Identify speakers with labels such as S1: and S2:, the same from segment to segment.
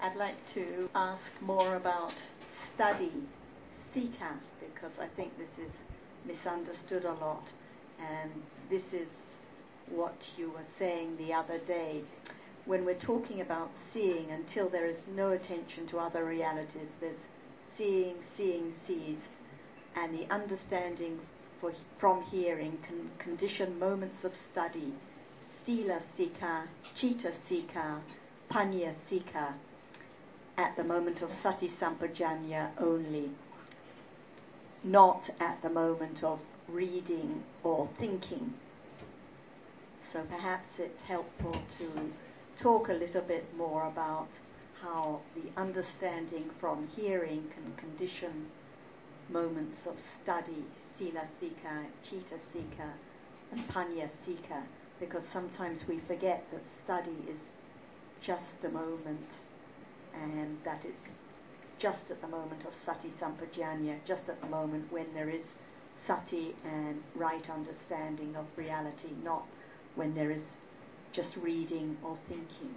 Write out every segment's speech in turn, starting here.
S1: I'd like to ask more about study, sika, because I think this is misunderstood a lot, and this is what you were saying the other day. When we're talking about seeing, until there is no attention to other realities, there's seeing, sees, and the understanding from hearing can condition moments of study, sila sika, citta sika, panya sika, at the moment of sati sampajanya only, not at the moment of reading or thinking. So perhaps it's helpful to talk a little bit more about how the understanding from hearing can condition moments of study, sila sika, citta sika, and panya sika, because sometimes we forget that study is just a moment, and that it's just at the moment of sati sampajanya, just at the moment when there is sati and right understanding of reality, not when there is just reading or thinking.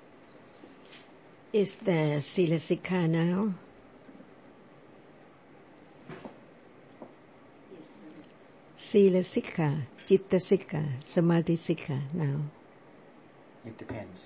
S2: Is there sila sikha now?
S1: Yes,
S2: Sila sikha, citta sikha, samadhi sikha now?
S3: It depends.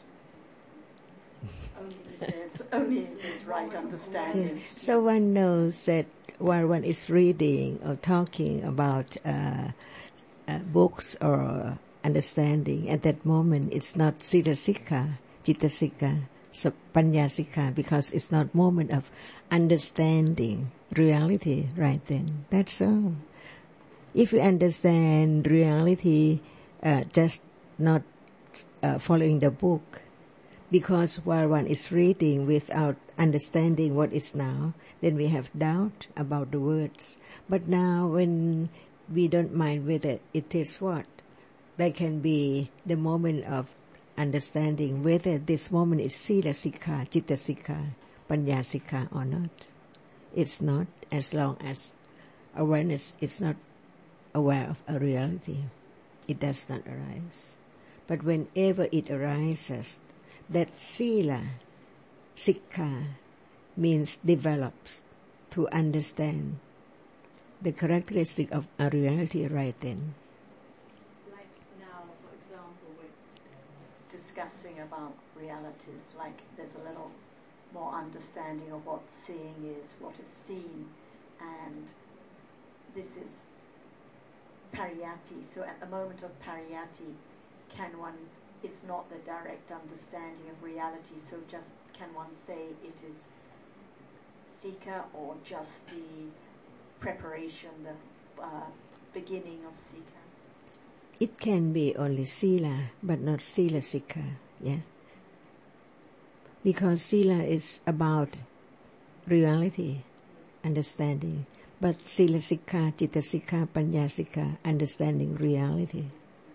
S1: only if there's right understanding.
S2: So one knows that while one is reading or talking about books or understanding, at that moment it's not sila sikha, citta sikha, panya sikha, because it's not moment of understanding reality right then. That's all. If you understand reality, just not following the book, because while one is reading without understanding what is now, then we have doubt about the words. But now when we don't mind whether it is what, there can be the moment of understanding whether this moment is sila sikha, citta sikha, panya sikha or not. It's not, as long as awareness is not aware of a reality. It does not arise. But whenever it arises, that sila, sikha, means develops to understand the characteristic of a reality right then.
S1: Like now, for example, we're discussing about realities, like there's a little more understanding of what seeing is, what is seen, and this is pariyati. So at the moment of pariyati, it's not the direct understanding of reality, so just can one say it is sika or just the preparation, the beginning of sika?
S2: It can be only sila, but not sila sikha, yeah. Because sila is about reality, understanding, but sila sikha, citta sikha, panya sikha, understanding reality.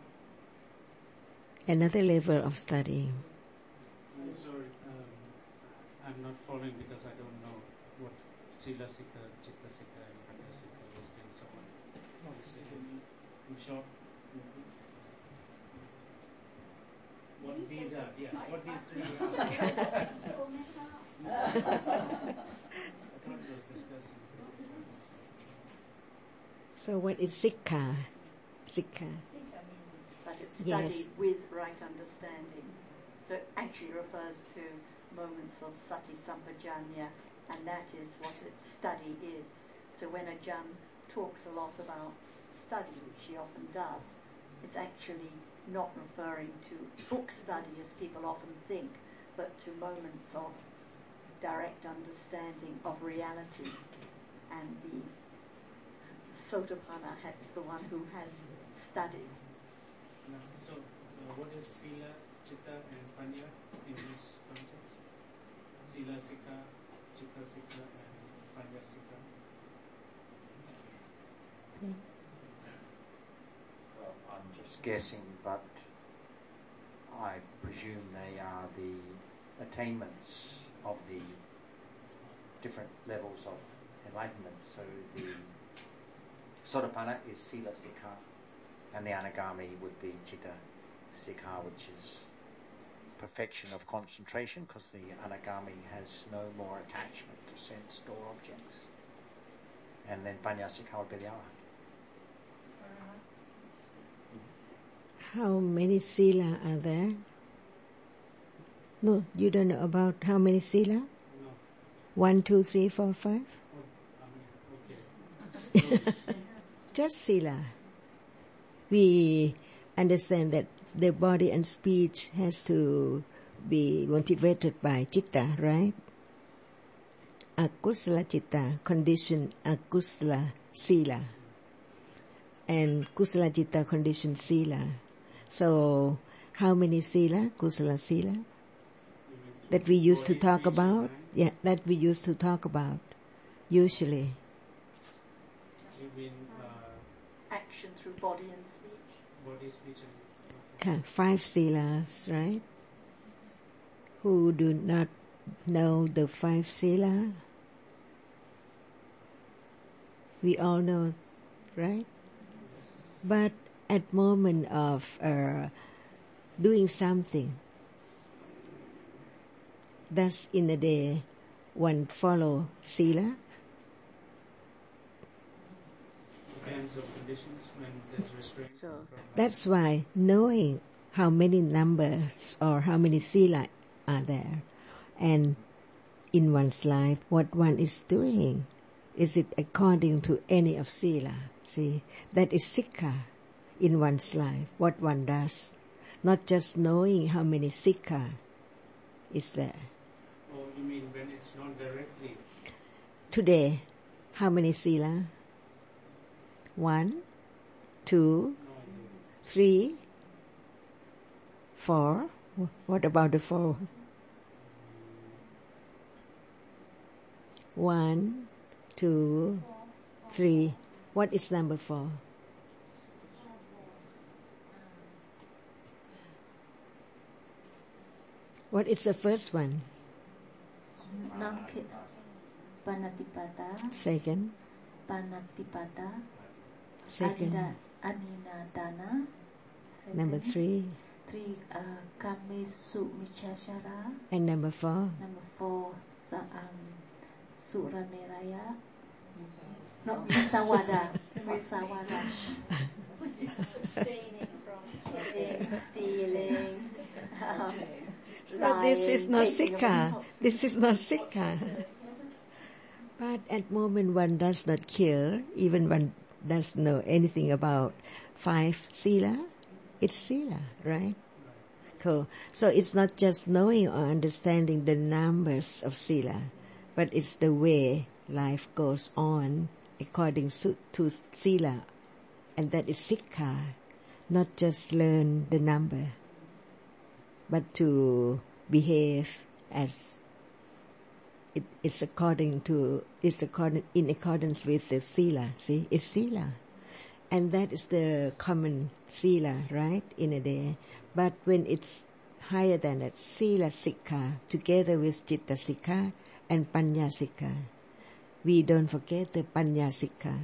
S2: Another level of studying.
S4: I'm sorry, I'm not following because I don't know what sila sikha, citta sikha, and panya sikha is, and so on. In short, what these are, what these three are. I thought it was discussed in the previous one.
S2: So what is sikha? Sikha.
S1: But it's studied
S2: Yes.
S1: with right understanding. So it actually refers to moments of sati sampajanya, and that is what its study is. So when Ajahn talks a lot about study, which he often does, it's actually not referring to book study as people often think, but to moments of direct understanding of reality. And the Sotapanna is the one who has studied.
S4: So, what is sila, citta, and panya in this context? Sila sikha, citta sikha, and panya sikha.
S3: Well, I'm just guessing, but I presume they are the attainments of the different levels of enlightenment. So the Sotapanna is sila sikha, and the anagami would be citta sikha, which is perfection of concentration, because the anagami has no more attachment to sense or objects. And then Panyasika would be the Arahant.
S2: How many sila are there? No, you don't know about how many sila?
S4: No.
S2: 1, 2, 3, 4, 5?
S4: Okay.
S2: Just sila. We understand that the body and speech has to be motivated by citta, right? Akusala citta, condition akusala sila. And kusala citta, condition sila. So, how many sila, kusala sila, that we used to talk about? Yeah, that we used to talk about, usually.
S4: You mean
S1: Action through body and speech.
S4: body, speech, and
S2: 5 silas, right? Who do not know the 5 sila? We all know, right? But at moment of doing something, thus in a day, one follow sila.
S4: depends on conditions when there's restraint.
S1: So
S2: That's why knowing how many numbers or how many sila are there, and in one's life, what one is doing, is it according to any of sila? See, that is sikha in one's life, what one does. Not just knowing how many sikha is there.
S4: Or you mean when it's not directly?
S2: Today, how many sila? 1, 2,
S4: No idea.
S2: 3, 4. What about the 4? 1, 2, 3. What is number 4? What is the first one?
S1: Panatipata,
S2: Second?
S1: Panatipata,
S2: Second.
S1: Aninadana.
S2: Number 3.
S1: 3, Kamesu Michashara.
S2: And number 4?
S1: Number 4, Surameraya. No, Musawada. Musawada. Abstaining from killing, stealing.
S2: So this is not
S1: taking of
S2: sikha.
S1: notes.
S2: This is not sikha. But at moment one does not kill, even one does know anything about 5 sila, it's sila, right? Cool. So it's not just knowing or understanding the numbers of sila, but it's the way life goes on according to sila, and that is sikha, not just learn the number, but to behave as it is in accordance with the sila. See, it's sila, and that is the common sila, right, in a day. But when it's higher than that, sila sikha together with citta sikha and panya sikha, we don't forget the panya sikha.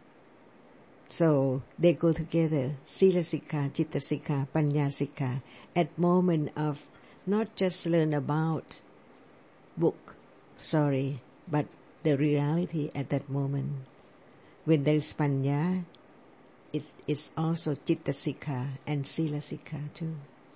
S2: So they go together, sila sikha, citta sikha, panya sikha, at moment of not just learn about book, but the reality at that moment. When there is panya, it's also citta sikha and sila sikha too.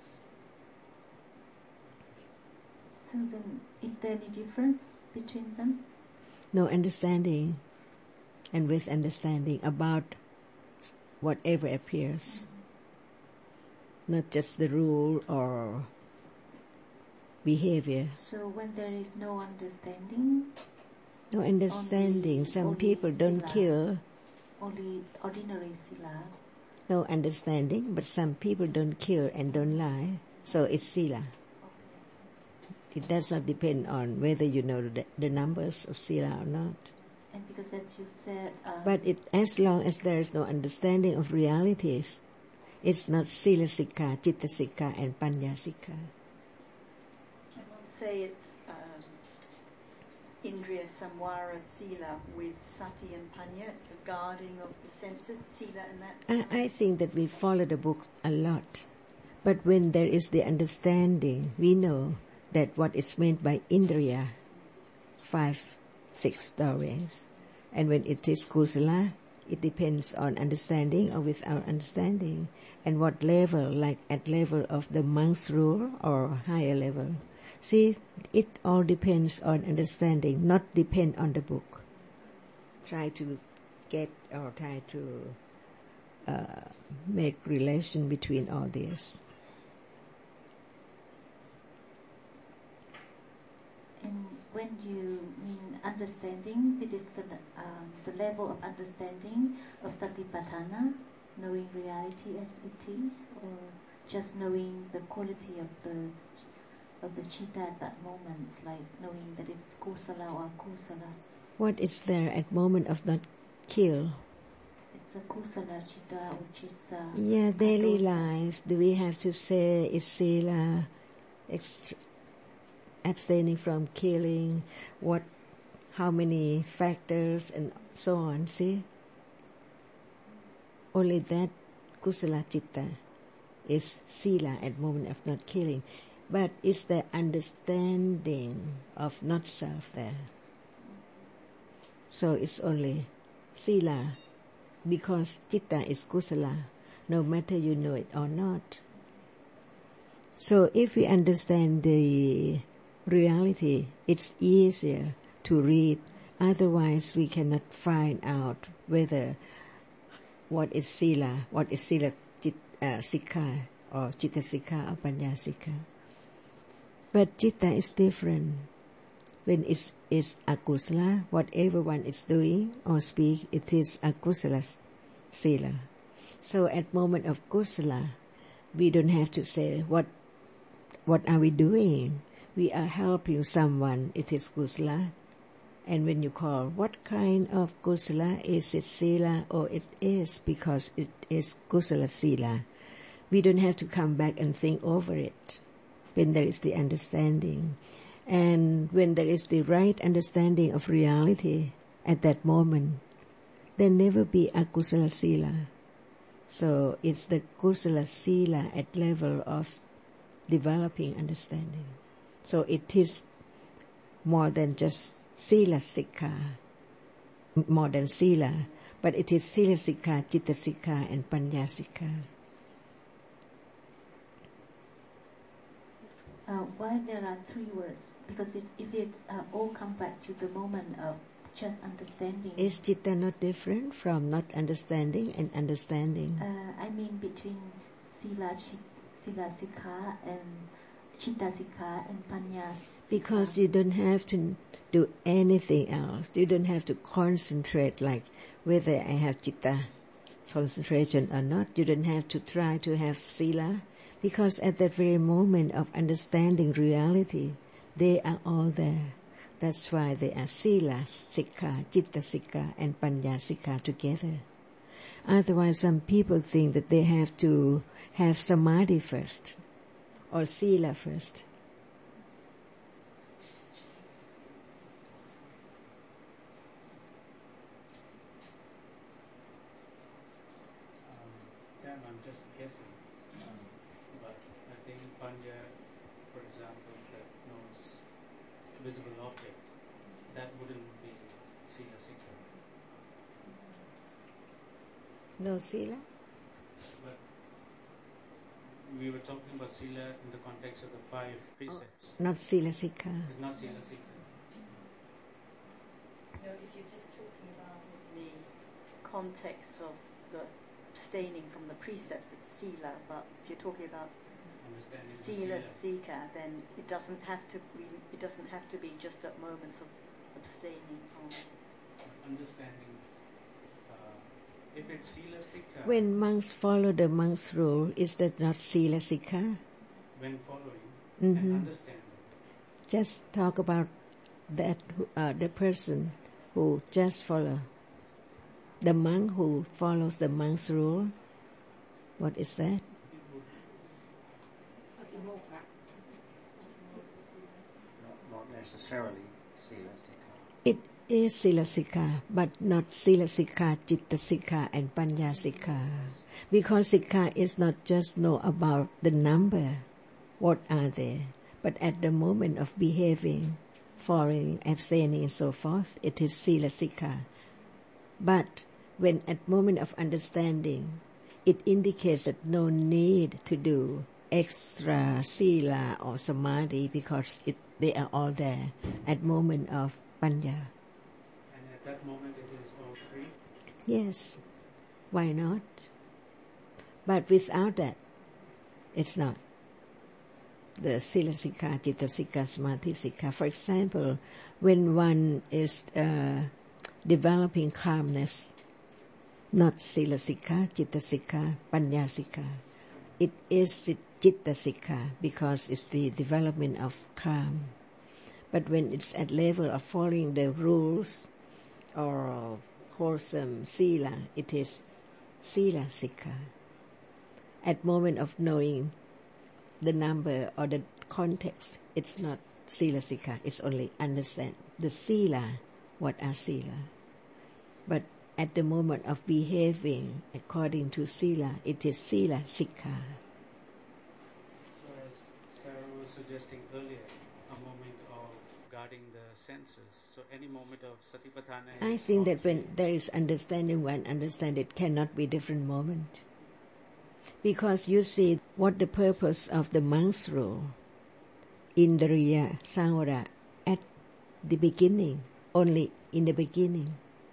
S1: So then, is there any difference between them?
S2: No, understanding, and with understanding about whatever appears, not just the rule or behavior.
S1: So when there is no understanding,
S2: No understanding. Some
S1: only
S2: people don't
S1: sila.
S2: kill.
S1: only ordinary sila.
S2: No understanding, but some people don't kill and don't lie. So it's sila. It does not depend on whether you know the numbers of sila or not.
S1: And because as you said,
S2: But as long as there is no understanding of realities, it's not sila sikha, citta sikha, and panya sikha.
S1: I won't say it's Indriya Samvara Sila with Sati and Panya. It's the guarding of the senses, Sila and that.
S2: I think that we follow the book a lot, But when there is the understanding, we know that what is meant by Indriya, 5, 6 doorways. And when it is kusala, it depends on understanding or without understanding. And what level, like at level of the monk's rule or higher level. See, it all depends on understanding, not depend on the book. Try to get or try to make relation between all this.
S5: And when you mean understanding, it is the level of understanding of Satipatthana, knowing reality as it is, or just knowing the quality of the citta at that moment, like knowing that it's kusala or akusala.
S2: What is there at moment of not kill?
S5: It's a kusala citta or chitta.
S2: Yeah, daily
S5: dosa.
S2: life. Do we have to say is sila, abstaining from killing, how many factors and so on, see? Only that kusala citta is sila at moment of not killing. But it's the understanding of not self there. So it's only sila, because citta is kusala, no matter you know it or not. So if we understand the reality, it's easier to read. Otherwise, we cannot find out whether what is sila sikha or citta sikha or panya sikha. But citta is different. When it is akusala, whatever one is doing or speak, it is akusala sila. So at moment of kusala, we don't have to say what are we doing. We are helping someone. It is kusala. And when you call, what kind of kusala? Is it sila or it is because it is kusala sila? We don't have to come back and think over it when there is the understanding. And when there is the right understanding of reality at that moment, there never be a kusala sila. So it's the kusala sila at level of developing understanding. So it is more than just sila sikha, more than sila, but it is sila sikha, citta sikha, and panya sikha.
S5: Why there are 3 words? Because if it all come back to the moment of just understanding.
S2: Is citta not different from not understanding and understanding?
S5: I mean between sila sikha and citta sikha and panya sikha.
S2: Because you don't have to do anything else. You don't have to concentrate like whether I have citta concentration or not. You don't have to try to have sila. Because at that very moment of understanding reality, they are all there. That's why they are sila, sikha, citta sikha, and panya sikha together. Otherwise, some people think that they have to have samadhi first, or sila first.
S4: I'm just guessing. But I think Panya, for example, that knows visible object, that wouldn't be Sila Sikha.
S2: No sila?
S4: But we were talking about Sila in the context of the 5 precepts.
S2: Not sila sikha.
S4: Not Sila Sikha.
S1: No, if you're just talking about it in the context of the abstaining from the precepts, it's sila. But if you're talking about
S4: Understanding the
S1: sila
S4: Sila.
S1: sikha, then it doesn't have to be just at moments of abstaining from.
S4: Understanding. If it's Sila Sikha,
S2: When monks follow the monk's rule, is that not sila sikha?
S4: when following
S2: Mhm.
S4: and understanding,
S2: Just talk about that the person who just follow. The monk who follows the monk's rule. What is that?
S3: Not necessarily sila sikha.
S2: It is Silasika, but not Silasika, Chittasika, and Panyasika. Because Sika is not just know about the number, what are they, but at the moment of behaving, following, abstaining, and so forth, it is Silasika. But when at moment of understanding, it indicates that no need to do extra sila or samadhi because they are all there at moment of panya.
S4: And at that moment it is all free?
S2: Yes, why not? But without that, it's not. The silasika, chittasika, samadhisika. For example, when one is developing calmness, not silasika, chittasika, panyasika. It is chittasika because it's the development of calm. But when it's at level of following the rules or wholesome sila, it is silasika. At moment of knowing the number or the context, it's not silasika, it's only understand the sila, what are sila. But at the moment of behaving according to sila, it is sila sikha.
S4: So as Sarah was suggesting earlier, a moment of guarding the senses. So any moment of satipatthana
S2: I think that when there is understanding, one understands it cannot be different moment. Because you see what the purpose of the monk's rule, Indriya Samvara, at the beginning, only in the beginning.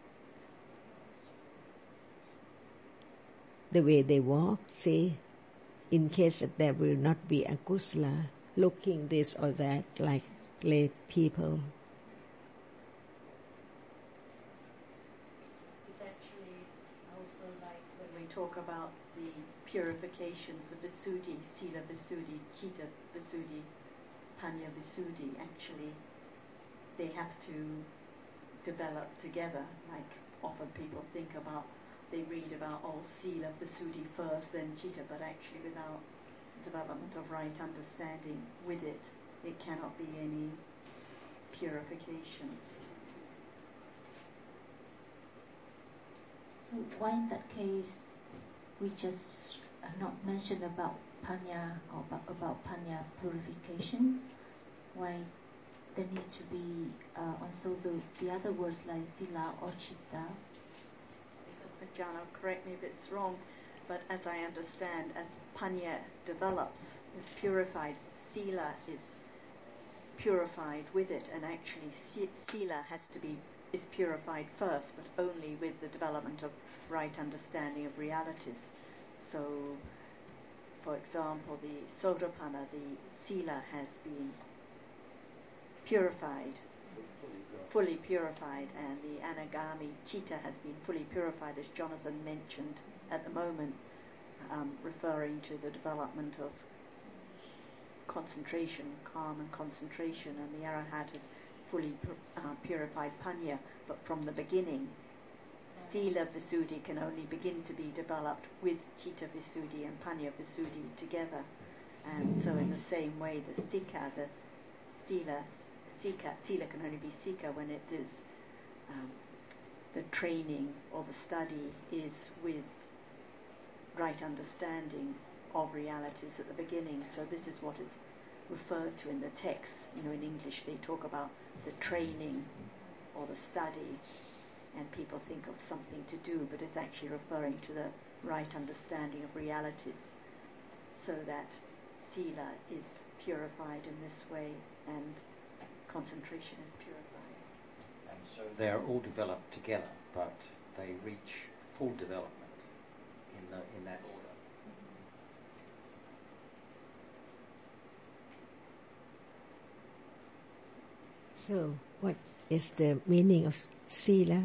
S2: The way they walk, see, in case that there will not be a kusala, looking this or that like lay people.
S1: It's actually also like when we talk about the purifications, the Visuddhi, Sila Visuddhi, Chitta Visuddhi, Panya Visuddhi, actually they have to develop together. Like often people think about, they read about Sila Visuddhi first, then Chitta, but actually without development of right understanding with it, it cannot be any purification.
S5: So why in that case we just not mention about panya or about panya purification? Why there needs to be also the other words like sila or chitta?
S1: Because Ajahn, correct me if it's wrong, but as I understand, as panya develops, is purified, sila is purified with it, and actually sila is purified first, but only with the development of right understanding of realities. So, for example, the Sotapanna, the sila has been purified, fully purified, and the Anagami Chitta has been fully purified, as Jonathan mentioned at the moment, referring to the development of concentration, calm and concentration, and the Arahat has fully purified Panya, but from the beginning, Sila Visuddhi can only begin to be developed with Chitta Visuddhi and Panya Visuddhi together. And so in the same way, the Sikha, the Sila can only be Sikha when it is the training or the study is with right understanding of realities at the beginning. So this is what is referred to in the text. In English they talk about the training or the study, and people think of something to do, but it's actually referring to the right understanding of realities, so that sila is purified in this way and concentration is purified.
S3: And so they're all developed together, but they reach full development in that order.
S2: So, what is the meaning of sila?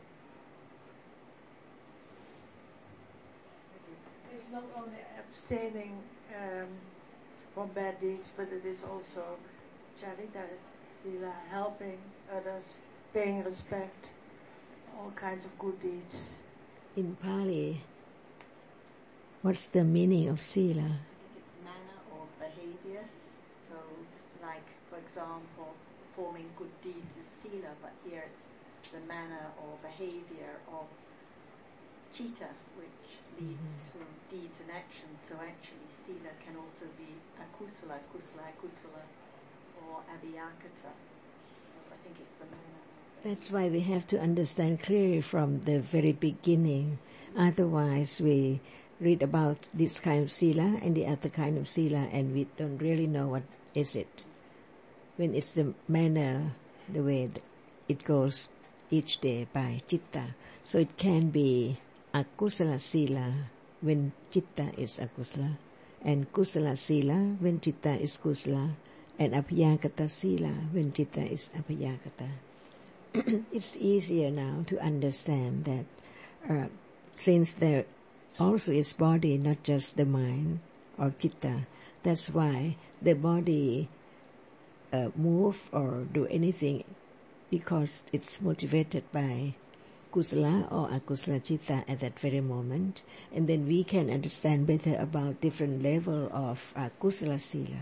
S6: It's not only abstaining from bad deeds, but it is also charita, sila, helping others, paying respect, all kinds of good deeds.
S2: In Pali, what's the meaning of sila?
S1: I think it's manner or behavior. So, like, for example, performing good deeds is sila, but here it's the manner or behavior of citta, which leads to deeds and actions. So actually, sila can also be akusala, kusala, or abhiyakata. So I think it's the manner.
S2: That's why we have to understand clearly from the very beginning. Otherwise, we read about this kind of sila and the other kind of sila, and we don't really know what is it. When it's the manner, the way it goes each day by citta. So it can be akusala sila when citta is akusala, and kusala sila when citta is kusala, and abhiyakata sila when citta is abhiyakata. It's easier now to understand that since there also is body, not just the mind or citta, that's why the body move or do anything because it's motivated by kusala or akusala citta at that very moment, and then we can understand better about different level of kusala sila.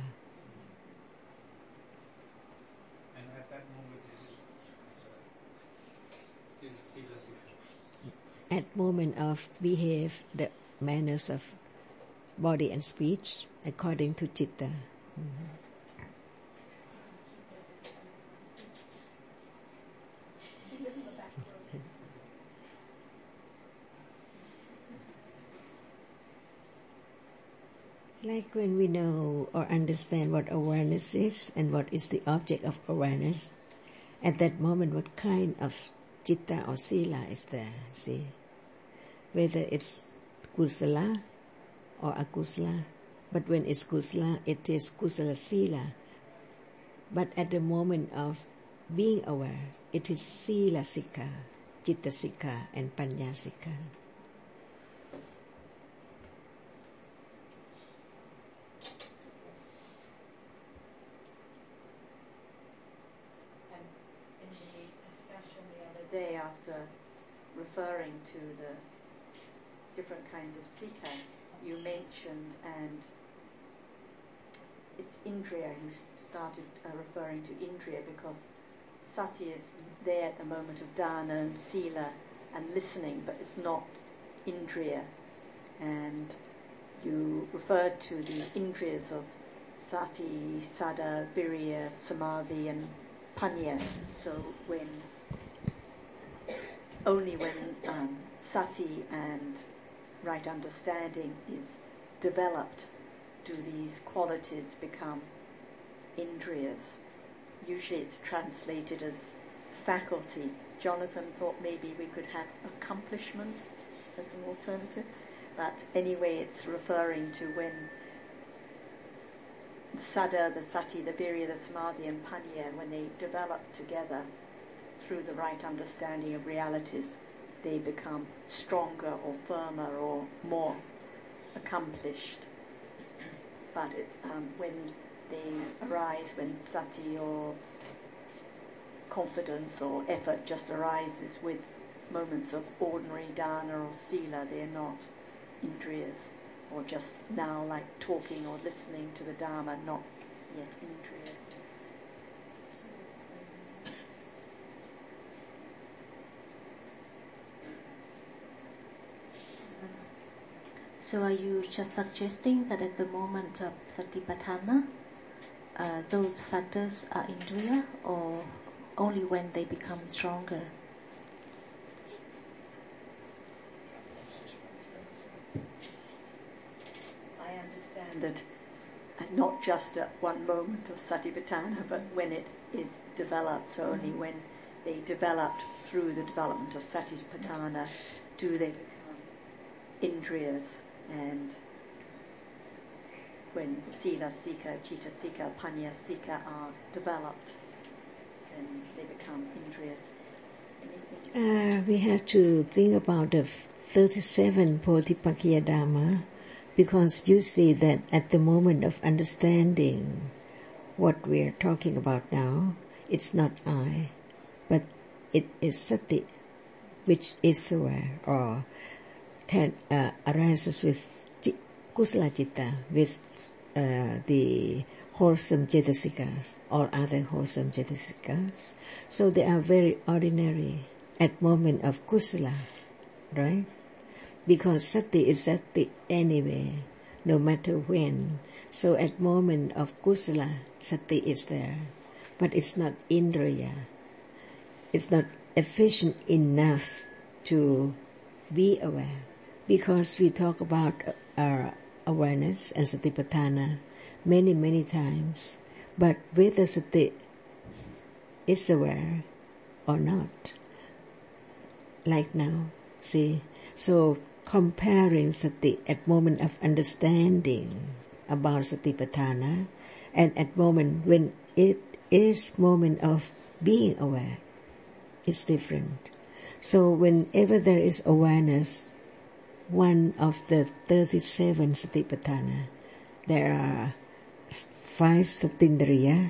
S4: And at that moment it is sila sikha.
S2: At moment of behave the manners of body and speech according to citta. Like when we know or understand what awareness is and what is the object of awareness, at that moment what kind of citta or sila is there, see? Whether it's kusala or akusala, but when it's kusala, it is kusala sila. But at the moment of being aware, it is sila sikha, citta sikha, and panya sikha.
S1: Day after referring to the different kinds of sikha, you mentioned, and it's indriya, you started referring to indriya because sati is there at the moment of dana and sila and listening, but it's not indriya. And you referred to the indriyas of sati, sada, virya, samadhi and panya. So only when sati and right understanding is developed do these qualities become indriyas. Usually it's translated as faculty. Jonathan thought maybe we could have accomplishment as an alternative. But anyway, it's referring to when the sada, the sati, the virya, the samadhi and panya, when they develop together through the right understanding of realities, they become stronger or firmer or more accomplished. But when they arise, when sati or confidence or effort just arises with moments of ordinary dana or sila, they are not indriyas, or just now like talking or listening to the Dharma, not yet indriyas.
S5: So are you just suggesting that at the moment of Satipatthana, those factors are indriya, or only when they become stronger?
S1: I understand that not just at one moment of Satipatthana, but when it is developed, so only when they developed through the development of Satipatthana do they become indriyas. And when sila sikha, citta sikha, panya sikha are developed, then they become indriyas.
S2: We have to think about the 37 Bodhipakkhiya Dhamma, because you see that at the moment of understanding what we are talking about now, it's not I, but it is sati, which is aware, or can arises with kusala citta, with the wholesome jetasikas, all other wholesome jetasikas. So they are very ordinary at moment of kusala, right? Because sati is sati anyway, no matter when. So at moment of kusala, sati is there, but it's not indriya. It's not efficient enough to be aware, because we talk about our awareness and satipatthana many times, but whether sati is aware or not, like now, see, so comparing sati at moment of understanding about satipatthana and at moment when it is moment of being aware, it's different. So whenever there is awareness, one of the 37 satipatthana, there are 5 indriya,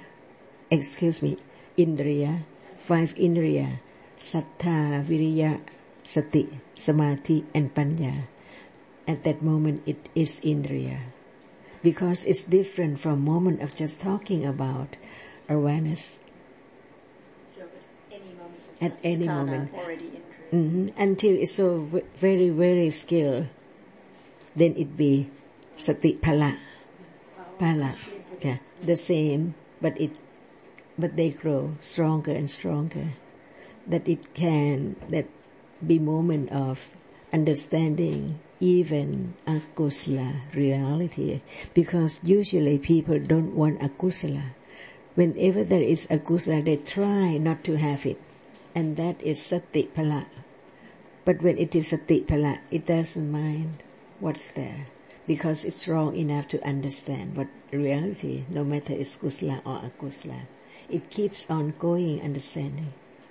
S2: 5 indriya, sattha, viriya, sati, samadhi and panya. At that moment it is indriya. Because it's different from moment of just talking about awareness.
S1: So at any moment,
S2: At any moment.
S1: already indriya.
S2: Until it's so very skilled, then it be sati pala. Yeah, the same, but they grow stronger and stronger. That be moment of understanding even akusala reality, because usually people don't want akusala. Whenever there is akusala, they try not to have it, and that is sati pala. But when it is sati pala, it doesn't mind what's there, because it's strong enough to understand what reality, no matter it's kusala or akusala. It keeps on going understanding.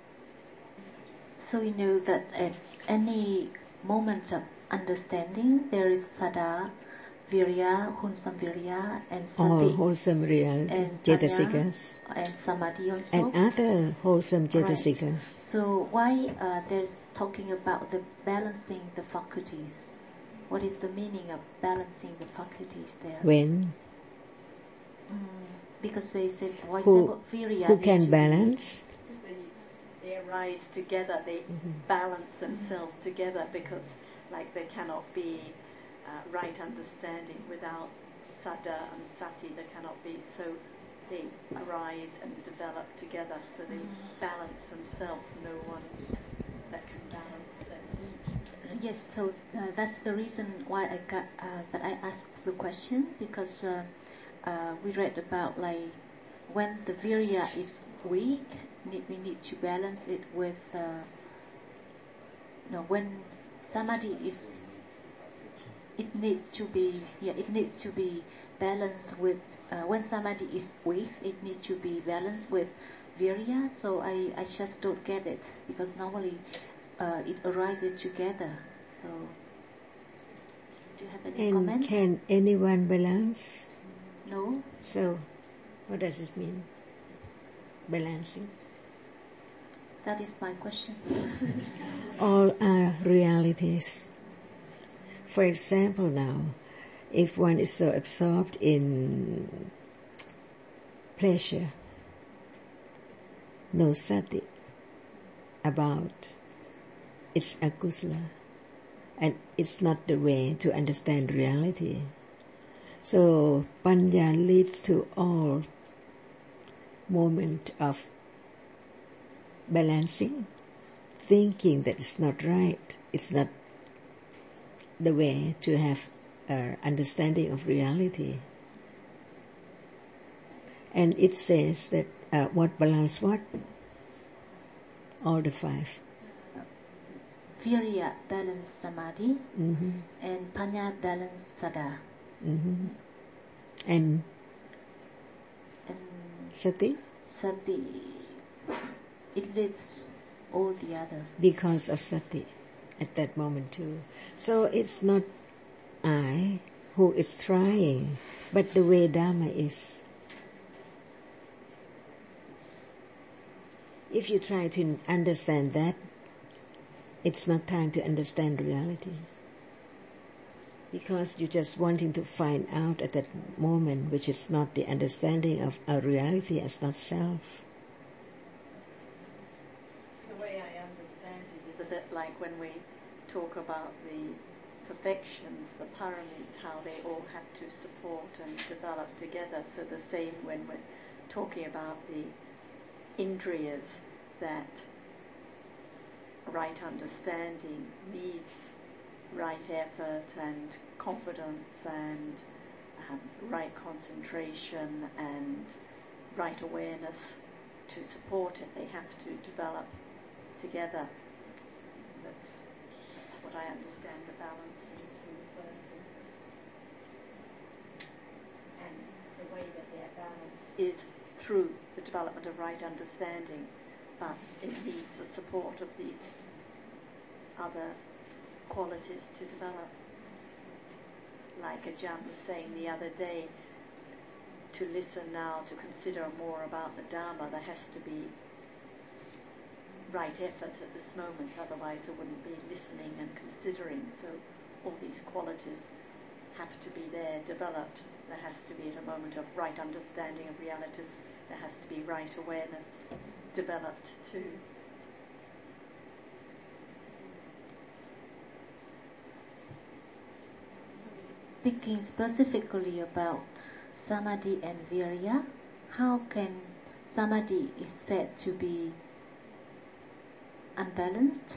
S5: So you know that at any moment of understanding, there is sada, virya, wholesome virya, and sati.
S2: All wholesome real
S5: and
S2: jetasikas.
S5: And samadhi also.
S2: And other wholesome jetasikas.
S5: Right. So why there's talking about the balancing the faculties? What is the meaning of balancing the faculties there?
S2: When?
S5: Because they say, for example, virya.
S2: Who can balance?
S1: They arise together, they balance themselves together, because like there cannot be right understanding without sada and sati, there cannot be, so they arise and develop together, so they balance themselves, no one that can balance them.
S5: Yes, so that's the reason why I got that I asked the question, because we read about like when the virya is weak, we need to balance it with when samadhi is, it needs to be balanced with when samadhi is weak, it needs to be balanced with virya. So I just don't get it, because normally it arises together. So do you have any comment?
S2: And can anyone balance?
S5: No.
S2: So what does it mean? Balancing?
S5: That is my question.
S2: All are realities. For example now, if one is so absorbed in pleasure, no sati about it's akusala, and it's not the way to understand reality. So panya leads to all moment of balancing, thinking that it's not right, it's not the way to have understanding of reality. And it says that what balance what? All the 5.
S5: Virya balance samadhi, and panya balance sada.
S2: And sati?
S5: Sati, it leads all the others.
S2: Because of sati at that moment too. So it's not I who is trying, but the way Dharma is. If you try to understand that, it's not time to understand reality. because you're just wanting to find out at that moment, which is not the understanding of a reality as not self.
S1: The way I understand it is a bit like when we talk about the perfections, the paramis, how they all have to support and develop together. So the same when we're talking about the indriyas, that right understanding needs right effort and confidence and right concentration and right awareness to support it. They have to develop together. That's what I understand the balance to refer to. And the way that they're balanced is through the development of right understanding, but it needs the support of these other qualities to develop. Like Ajahn was saying the other day, to listen now, to consider more about the Dharma, there has to be right effort at this moment, otherwise there wouldn't be listening and considering. So all these qualities have to be there, developed. There has to be at a moment of right understanding of realities, there has to be right awareness developed too.
S5: Speaking specifically about samadhi and virya, how can samadhi is said to be unbalanced?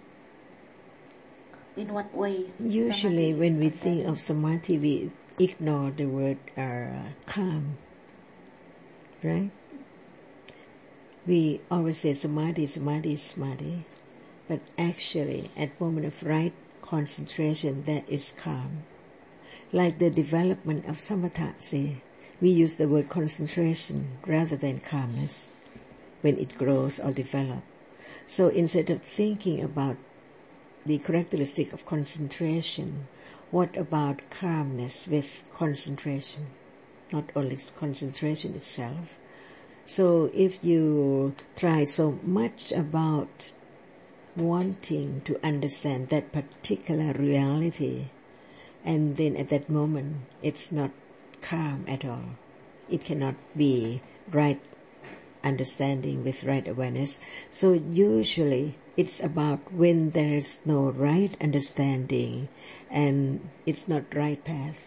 S5: In what ways?
S2: Usually when we think of samadhi, we ignore the word calm, right? We always say samadhi, samadhi, samadhi, but actually at moment of right concentration, there is calm. Like the development of samatha, see, we use the word concentration rather than calmness when it grows or develops. So instead of thinking about the characteristic of concentration, what about calmness with concentration? Not only concentration itself. So if you try so much about wanting to understand that particular reality, and then at that moment it's not calm at all, it cannot be right understanding with right awareness. So usually it's about when there is no right understanding and it's not right path.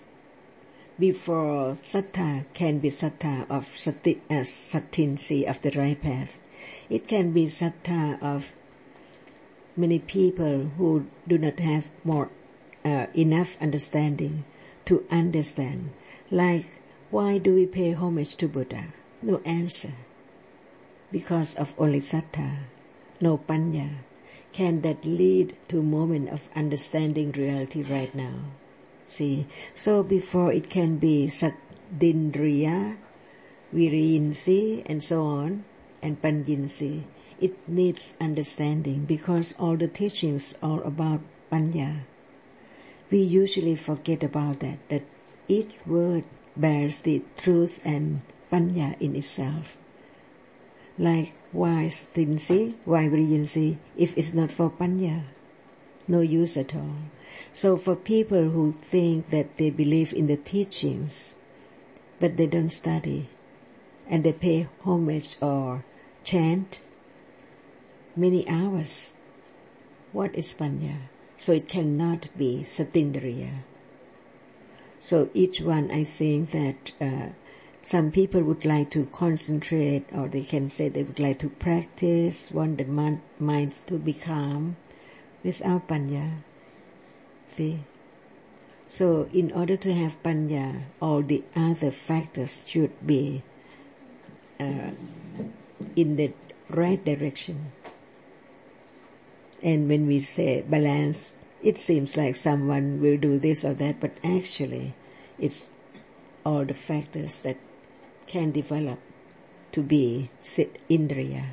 S2: Before sattha can be sattha of satinsi of the right path, it can be sattha of many people who do not have more enough understanding to understand. Like, why do we pay homage to Buddha? No answer. Because of only sattha, no panya. Can that lead to a moment of understanding reality right now? See, so before it can be saddindriya, viriyinsi, and so on, and panyinsi, it needs understanding because all the teachings are about panya. We usually forget about that each word bears the truth and panya in itself. Like, why stinsi, why viriyinsi, if it's not for panya? No use at all. So for people who think that they believe in the teachings, but they don't study, and they pay homage or chant many hours, what is panya? So it cannot be satindriya. So each one, I think that some people would like to concentrate, or they can say they would like to practice, want the mind to be calm without panya. See? So in order to have panya, all the other factors should be in the right direction. And when we say balance, it seems like someone will do this or that, but actually it's all the factors that can develop to be sit indriya.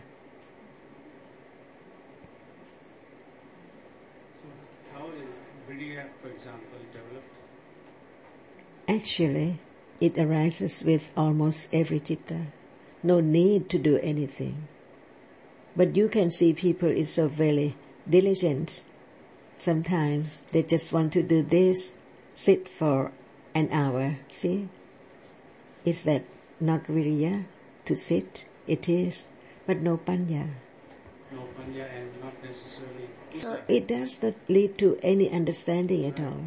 S4: So how is virya, for example, developed?
S2: Actually, it arises with almost every citta. No need to do anything. But you can see people is so very diligent. Sometimes they just want to do this, sit for an hour. See? Is that not viriya to sit? It is, but no panya.
S4: No panya and not necessarily.
S2: So it does not lead to any understanding at all.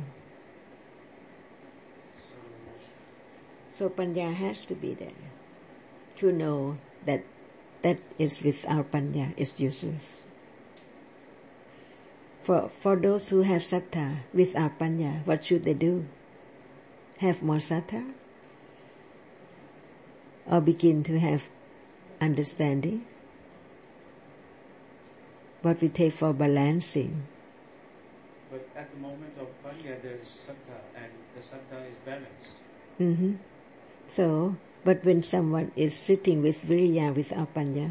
S2: So panya has to be there to know that that is without panya is useless. For those who have sattha without panya, what should they do? Have more sattha? Or begin to have understanding? What we take for balancing.
S4: But at the moment of panya, there is sattha, and the sattha is balanced.
S2: Mm-hmm. So, but when someone is sitting with viriya without panya,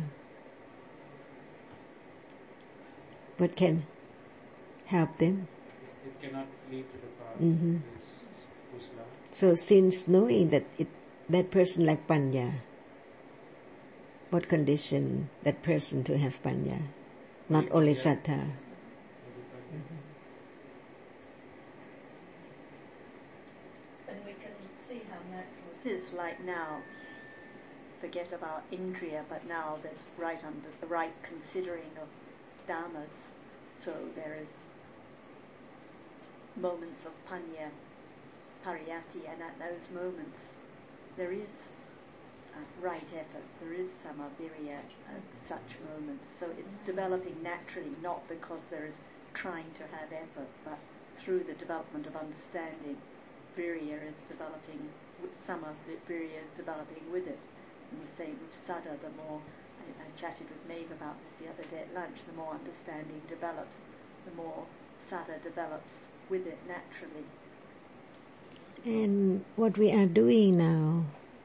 S2: what can help them?
S4: It cannot lead to the path.
S2: Mm-hmm.
S4: It's kusala.
S2: So, since knowing that that person like panya, what condition that person to have panya? Not only sattha.
S1: And we can see how natural it is. Like now, forget about indriya, but now there's right under the right considering of dhammas. So there is moments of panya, pariyatti, and at those moments there is right effort, there is samaviriya at such moments. So it's developing naturally, not because there is trying to have effort, but through the development of understanding, virya is developing, virya is developing with it. And the same with sada, the more, I chatted with Maeve about this the other day at lunch, the more understanding develops, the more sada develops with it naturally.
S2: And what we are doing now,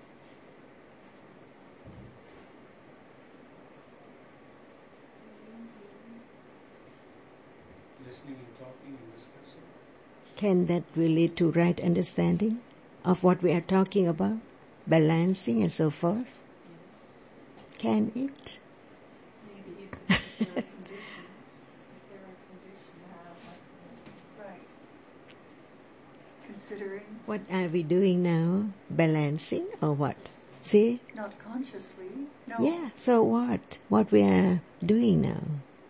S4: Listening and talking and discussing.
S2: can that relate to right understanding of what we are talking about? Balancing and so forth? Can it?
S6: Maybe if there are conditions, right. Considering
S2: What are we doing now? Balancing or what? See?
S1: Not consciously, no.
S2: Yeah, so what? What we are doing now?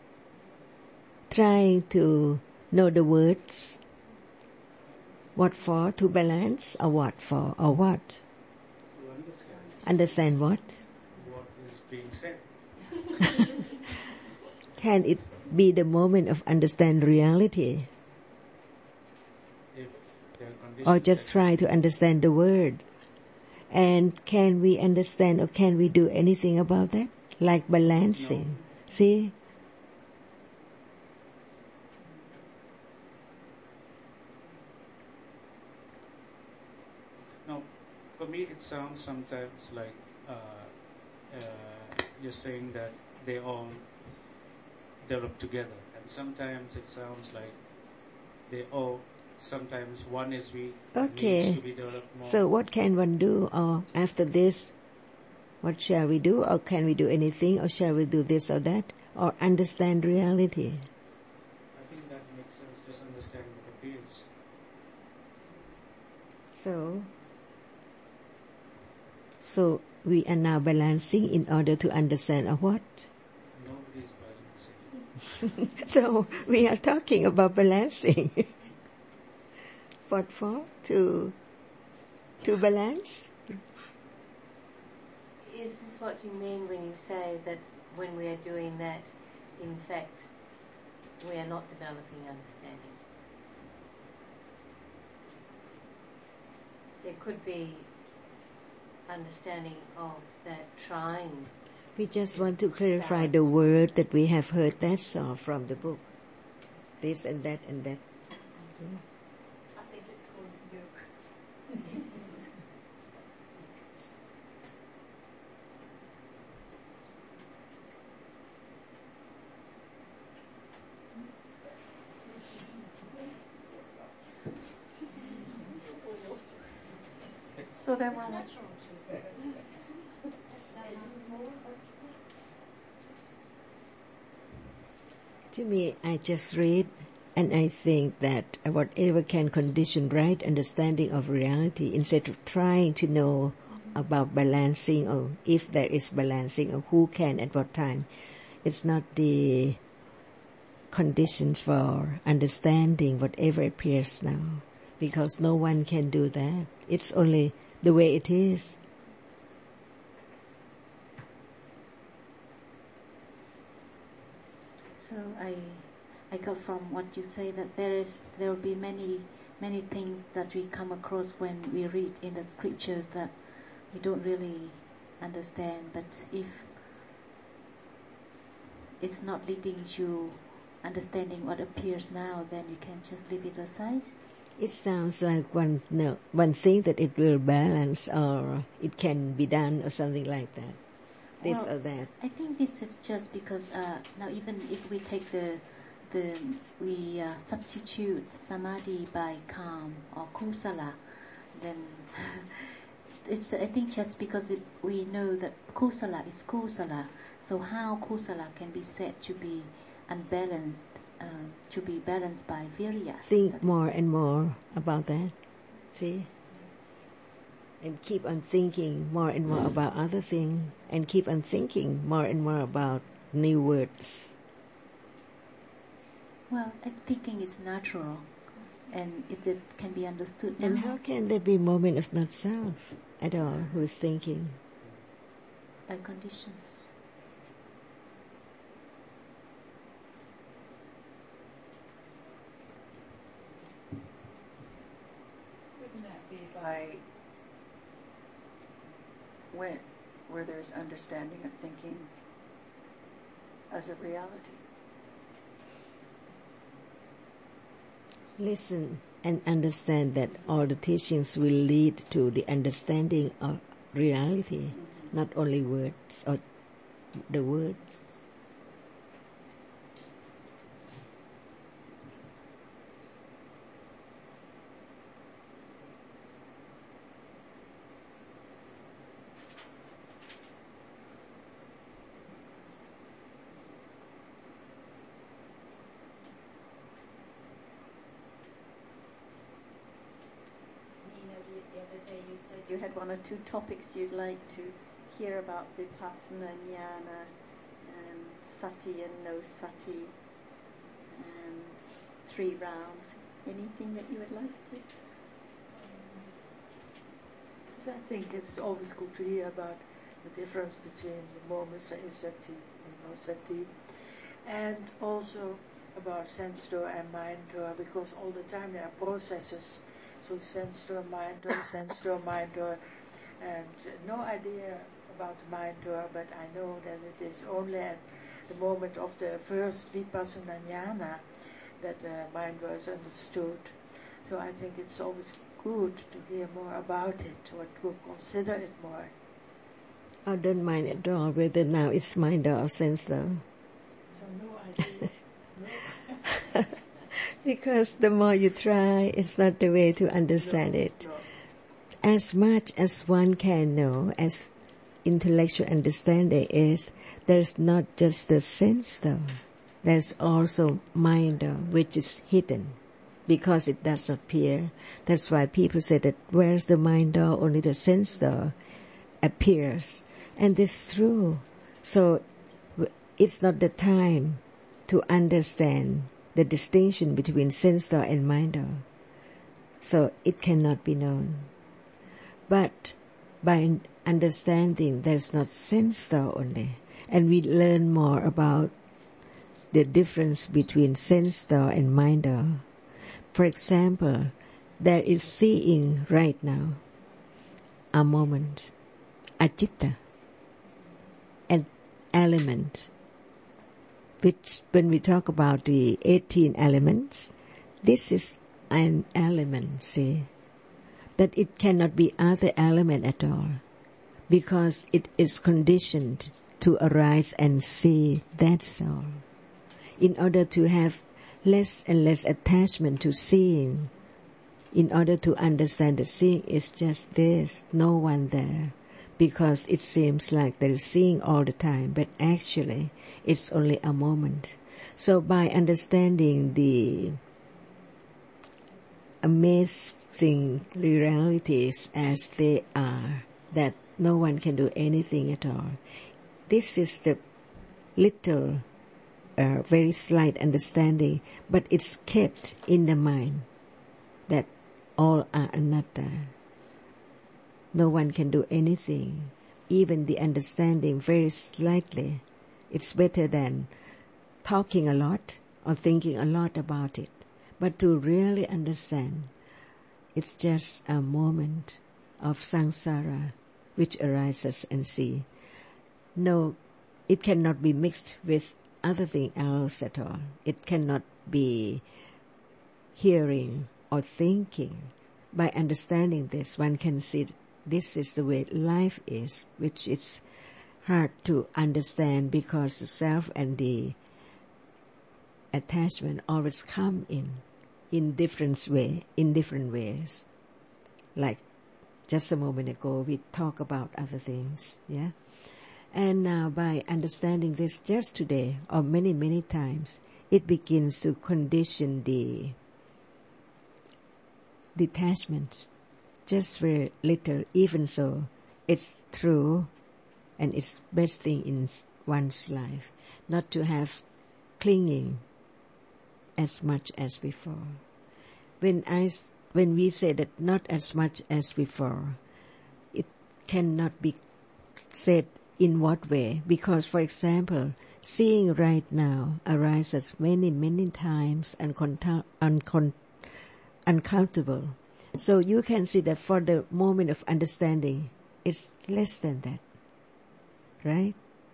S2: Trying to know the words. What for? To balance? Or what for? Or what?
S4: To understand
S2: Understand what?
S4: what is being said.
S2: Can it be the moment of understand reality?
S4: If there are conditions.
S2: Or just try to understand the word? And can we understand or can we do anything about that? Like balancing. See?
S4: Now, for me, it sounds sometimes like you're saying that they all develop together, and sometimes it sounds like they all. Sometimes one is weak, needs
S2: Okay.
S4: to be developed more.
S2: So what can one do? Or after this, what shall we do? Or can we do anything? Or shall we do this or that? Or understand reality?
S4: I think that makes sense. Just understand what appears.
S2: So we are now balancing in order to understand a what?
S4: Nobody is balancing.
S2: So we are talking about balancing. What for? To balance?
S7: Is this what you mean when you say that when we are doing that, in fact, we are not developing understanding? There could be understanding of that trying.
S2: We just want to clarify the word that we have heard, that's all, from the book. This and that and that.
S1: I think it's called yoke. So then we'll
S2: To me, I just read And I think that whatever can condition right understanding of reality, instead of trying to know about balancing or if there is balancing or who can at what time, it's not the conditions for understanding whatever appears now, because no one can do that. It's only the way it is.
S5: So I got from what you say that there will be many things that we come across when we read in the scriptures that we don't really understand, but if it's not leading to understanding what appears now, then you can just leave it aside.
S2: It sounds like one thing that it will balance or it can be done or something like that. This
S5: well,
S2: or that.
S5: I think this is just because now even if we take we substitute samadhi by calm or kusala, then it's I think just because we know that kusala is kusala. So how kusala can be said to be unbalanced, to be balanced by virya?
S2: Think more and more about that. See? And keep on thinking more and more about other things, and keep on thinking more and more about new words.
S5: Well, thinking is natural, and it can be understood.
S2: And how can there be moment of not self at all who is thinking?
S5: By conditions.
S8: Wouldn't that be by where there's understanding of thinking as a reality?
S2: Listen and understand that all the teachings will lead to the understanding of reality, not only words or the words.
S1: You had one or two topics you'd like to hear about: vipassana, jnana, and sati and no sati, and 3 rounds. Anything that you would like to?
S6: I think it's always good to hear about the difference between the moments that is sati and no sati, and also about sense door and mind door, because all the time there are processes. So sense door, mind door, and no idea about mind door, but I know that it is only at the moment of the first vipassana jnana that the mind door is understood. So I think it's always good to hear more about it, or to consider it more.
S2: I don't mind at all whether now it's mind or sense door.
S6: So no idea. No.
S2: Because the more you try, it's not the way to understand it. As much as one can know, as intellectual understanding is, there's not just the sense door. There's also mind door, which is hidden, because it does not appear. That's why people say that where's the mind door, only the sense door appears. And this is true. So it's not the time to understand the distinction between sense door and mind door. So it cannot be known. But by understanding there's not sense door only, and we learn more about the difference between sense door and mind door. For example, there is seeing right now, a moment, a citta, an element, which when we talk about the 18 elements, this is an element, see, that it cannot be other element at all, because it is conditioned to arise and see, that's all. In order to have less and less attachment to seeing, in order to understand that seeing is just this, no one there, because it seems like there is seeing all the time, but actually it's only a moment. So by understanding the amazing realities as they are, that no one can do anything at all, this is the little, very slight understanding, but it's kept in the mind that all are anatta. No one can do anything. Even the understanding very slightly, it's better than talking a lot or thinking a lot about it. But to really understand, it's just a moment of samsara which arises and see. No, it cannot be mixed with other thing else at all. It cannot be hearing or thinking. By understanding this, one can see this is the way life is, which is hard to understand because the self and the attachment always come in different ways. Like just a moment ago, we talked about other things, yeah? And now by understanding this just today, or many, many times, it begins to condition the detachment. Just very little, even so, it's true and it's best thing in one's life, not to have clinging as much as before. When we say that not as much as before, it cannot be said in what way? Because, for example, seeing right now arises many, many times and uncountable. So you can see that for the moment of understanding, it's less than that, right?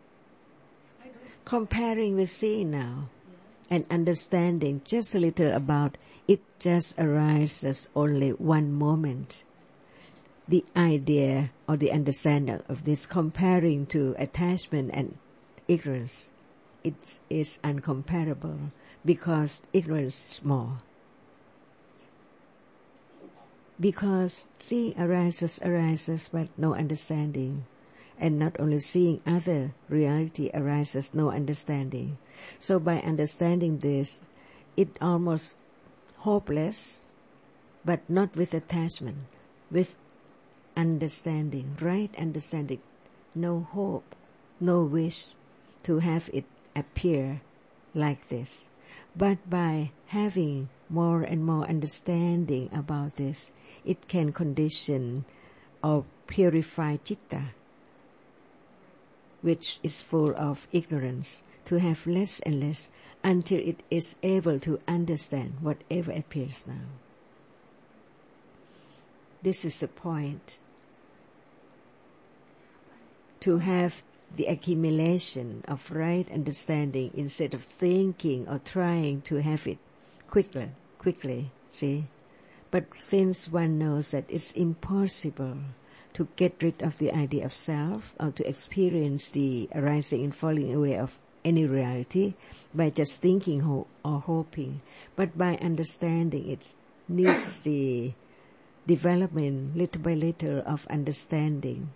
S2: Comparing with seeing now and understanding just a little about it just arises only one moment. The idea or the understanding of this comparing to attachment and ignorance, it is uncomparable because ignorance is more. Because seeing arises, but no understanding. And not only seeing other reality arises, no understanding. So by understanding this, it almost hopeless, but not with attachment, with understanding, right understanding. No hope, no wish to have it appear like this. But by having more and more understanding about this, it can condition or purify citta, which is full of ignorance, to have less and less until it is able to understand whatever appears now. This is the point. To have the accumulation of right understanding instead of thinking or trying to have it quickly, see? But since one knows that it's impossible to get rid of the idea of self or to experience the arising and falling away of any reality by just thinking or hoping, but by understanding it needs the development little by little of understanding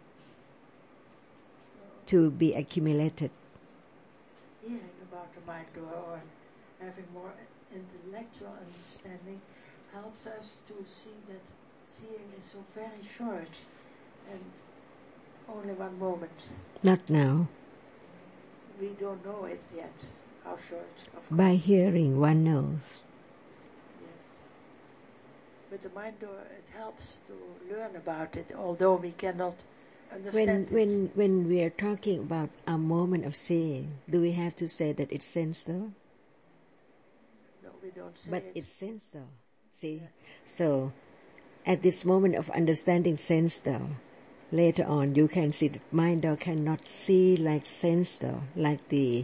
S2: to be accumulated.
S6: Hearing about the mind door or having more intellectual understanding helps us to see that seeing is so very short and only one moment.
S2: Not now.
S6: We don't know it yet, how short, of course.
S2: By hearing, one knows.
S6: Yes. But the mind door, it helps to learn about it, although we cannot understand it.
S2: When we are talking about a moment of seeing, do we have to say that it's sense though?
S6: No, we don't say
S2: but
S6: it.
S2: it's sense though. See? Yeah. So, at this moment of understanding sense though, later on you can see that mind though cannot see like sense though, like the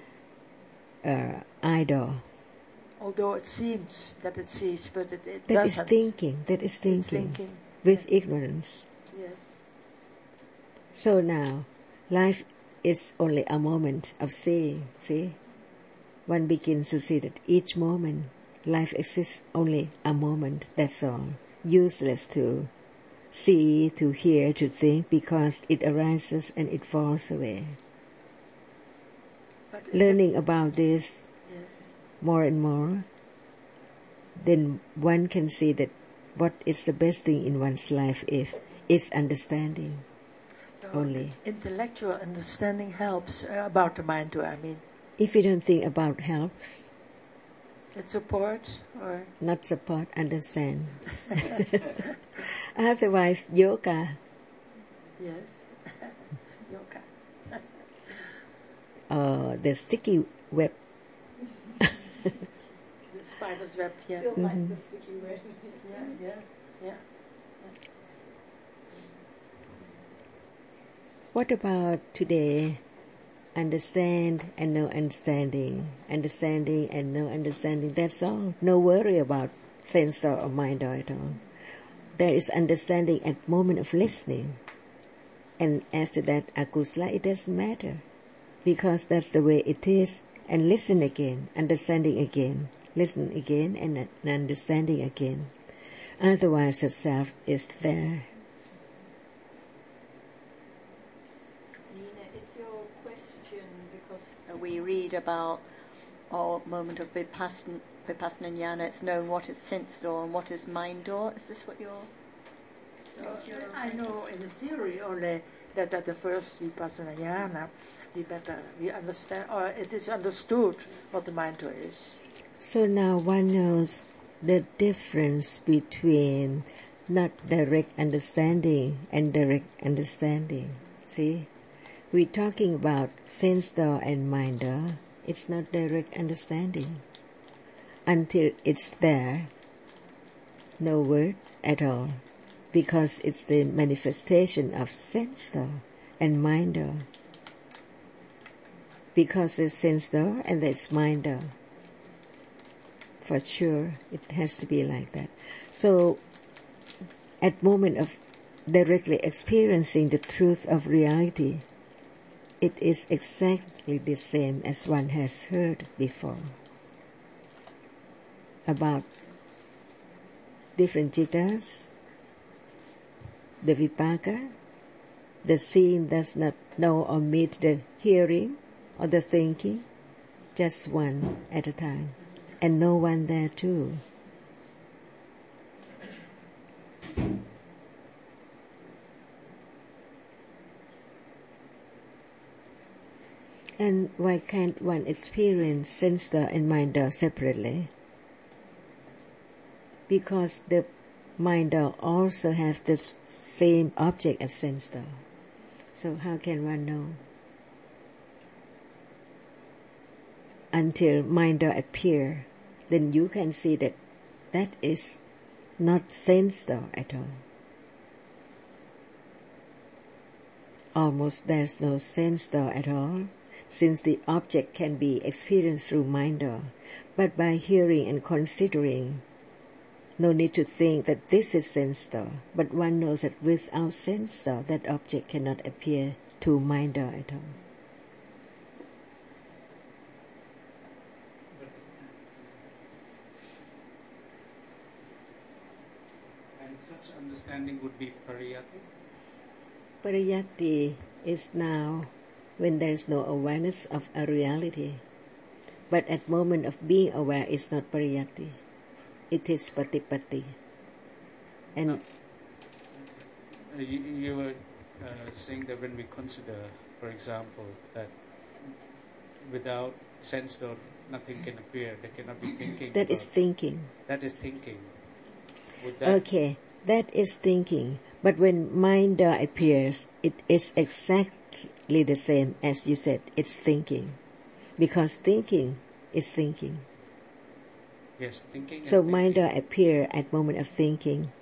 S2: eye though.
S6: Although it seems that it sees, but it
S2: that
S6: doesn't.
S2: That is thinking. With ignorance.
S6: Yes.
S2: So now, life is only a moment of seeing, see? One begins to see that each moment, life exists only a moment, that's all. Useless to see, to hear, to think, because it arises and it falls away. Learning about this,
S6: yes.
S2: more and more, then one can see that what is the best thing in one's life is understanding only.
S6: Intellectual understanding helps about the mind too, I mean.
S2: If you don't think about helps,
S6: it supports or?
S2: Not support, understands. Otherwise, yoga.
S6: Yes, yoga.
S2: The sticky web.
S6: The spider's web, yeah.
S1: Feel like the sticky web.
S6: Yeah.
S2: What about today? Understand and no understanding. Understanding and no understanding. That's all. No worry about sense or mind at all. There is understanding at moment of listening. And after that, akusala, it doesn't matter. Because that's the way it is. And listen again, understanding again. Listen again and understanding again. Otherwise, yourself is there.
S1: Nina, is your question because we read about our moment of vipassana jnana, it's knowing what is sense door and what is mind door? Is this what you're...
S6: I know in the theory only that at the first vipassana jnana, we understand, or it is understood what the mind door is.
S2: So now one knows the difference between not direct understanding and direct understanding. See? We're talking about sense door and mind door. It's not direct understanding. Until it's there, no word at all. Because it's the manifestation of sense door and mind door. Because there's sense door and there's mind door. For sure, it has to be like that. So, at moment of directly experiencing the truth of reality, it is exactly the same as one has heard before about different jittas, the vipaka, the seeing does not know or meet the hearing or the thinking, just one at a time. And no one there too. And why can't one experience sense door and mind door separately? Because the mind door also have the same object as sense door. So how can one know? Until mind door appear, then you can see that that is not sense door at all. Almost there's no sense door at all, since the object can be experienced through mind door. But by hearing and considering, no need to think that this is sense door, but one knows that without sense door, that object cannot appear to mind door at all.
S4: Such understanding would be pariyatti?
S2: Pariyatti is now when there is no awareness of a reality. But at moment of being aware is not pariyatti. It is patipatti. And
S4: you were saying that when we consider, for example, that without sense door nothing can appear, there cannot be thinking.
S2: That is thinking.
S4: That is thinking. Would that
S2: okay. That is thinking. But when mind appears, it is exactly the same as you said. It's thinking. Because thinking is thinking.
S4: Yes, thinking.
S2: So mind appear at moment of thinking.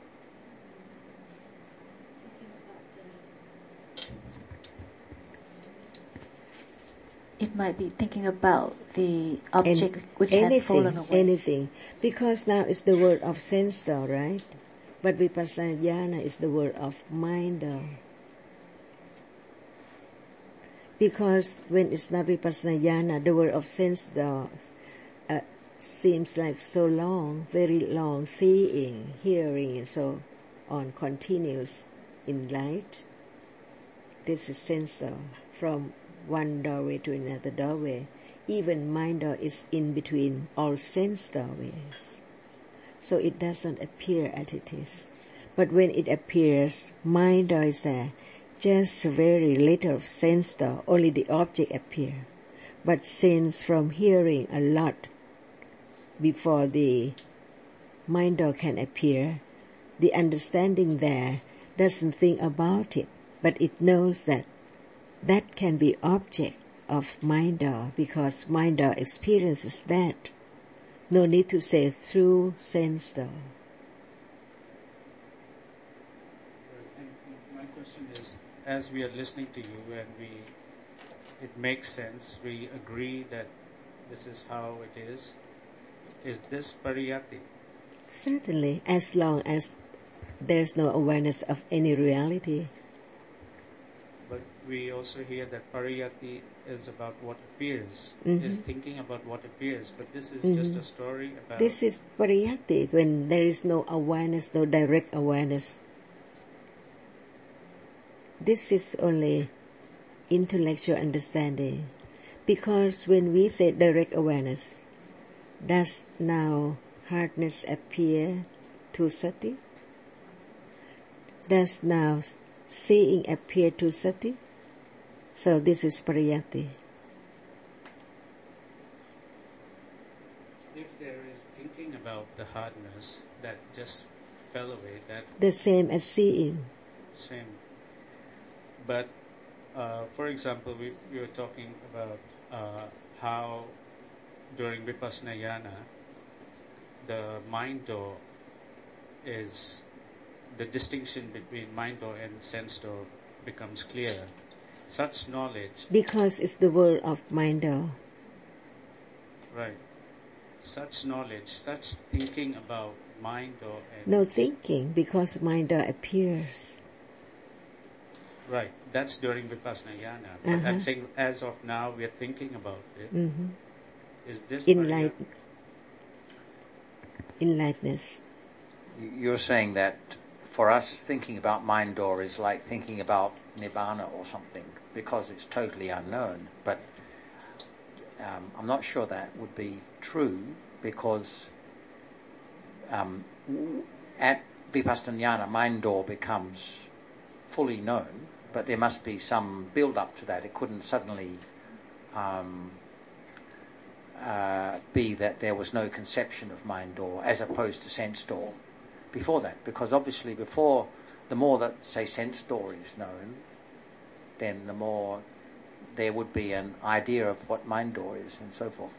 S5: It might be thinking about the object which has fallen away.
S2: Anything. Because now it's the word of sense door, right? But vipassana jnana is the word of mind door. Because when it's not vipassana jnana, the word of sense door seems like so long, very long, seeing, hearing, and so on, continues in light. This is sense door. From one doorway to another doorway, even mind door is in between all sense doorways. So it doesn't appear as it is. But when it appears, mind door is there. Just very little of sense door, only the object appear. But since from hearing a lot before the mind door can appear, the understanding there doesn't think about it, but it knows that that can be object of mind door because mind door experiences that. No need to say through sense door.
S4: My question is, as we are listening to you and it makes sense, we agree that this is how it is this pariyatti?
S2: Certainly, as long as there's no awareness of any reality.
S4: But we also hear that pariyatti is about what appears, is thinking about what appears, but this is just a story about...
S2: This is pariyatti, when there is no awareness, no direct awareness. This is only intellectual understanding. Because when we say direct awareness, does now hardness appear to sati? Does now seeing appear to sati? So this is pariyatti.
S4: If there is thinking about the hardness that just fell away, that...
S2: The same as seeing.
S4: Same. But, for example, we were talking about how during Vipassana Yana, the mind door is... the distinction between mind door and sense door becomes clear. Such knowledge...
S2: Because it's the world of mind door.
S4: Right. Such knowledge, such thinking about mind door and...
S2: No thinking, because mind door appears.
S4: Right. That's during Vipassana Yana. But I'm saying as of now, we are thinking about it. Is this...
S2: Enlightenment.
S3: You're saying that for us, thinking about mind door is like thinking about Nibbana or something, because it's totally unknown. But I'm not sure that would be true, because at Vipassana, mind door becomes fully known, but there must be some build-up to that. It couldn't suddenly be that there was no conception of mind door as opposed to sense door before that, because obviously before, the more that, say, sense door is known, then the more there would be an idea of what mind door is and so forth.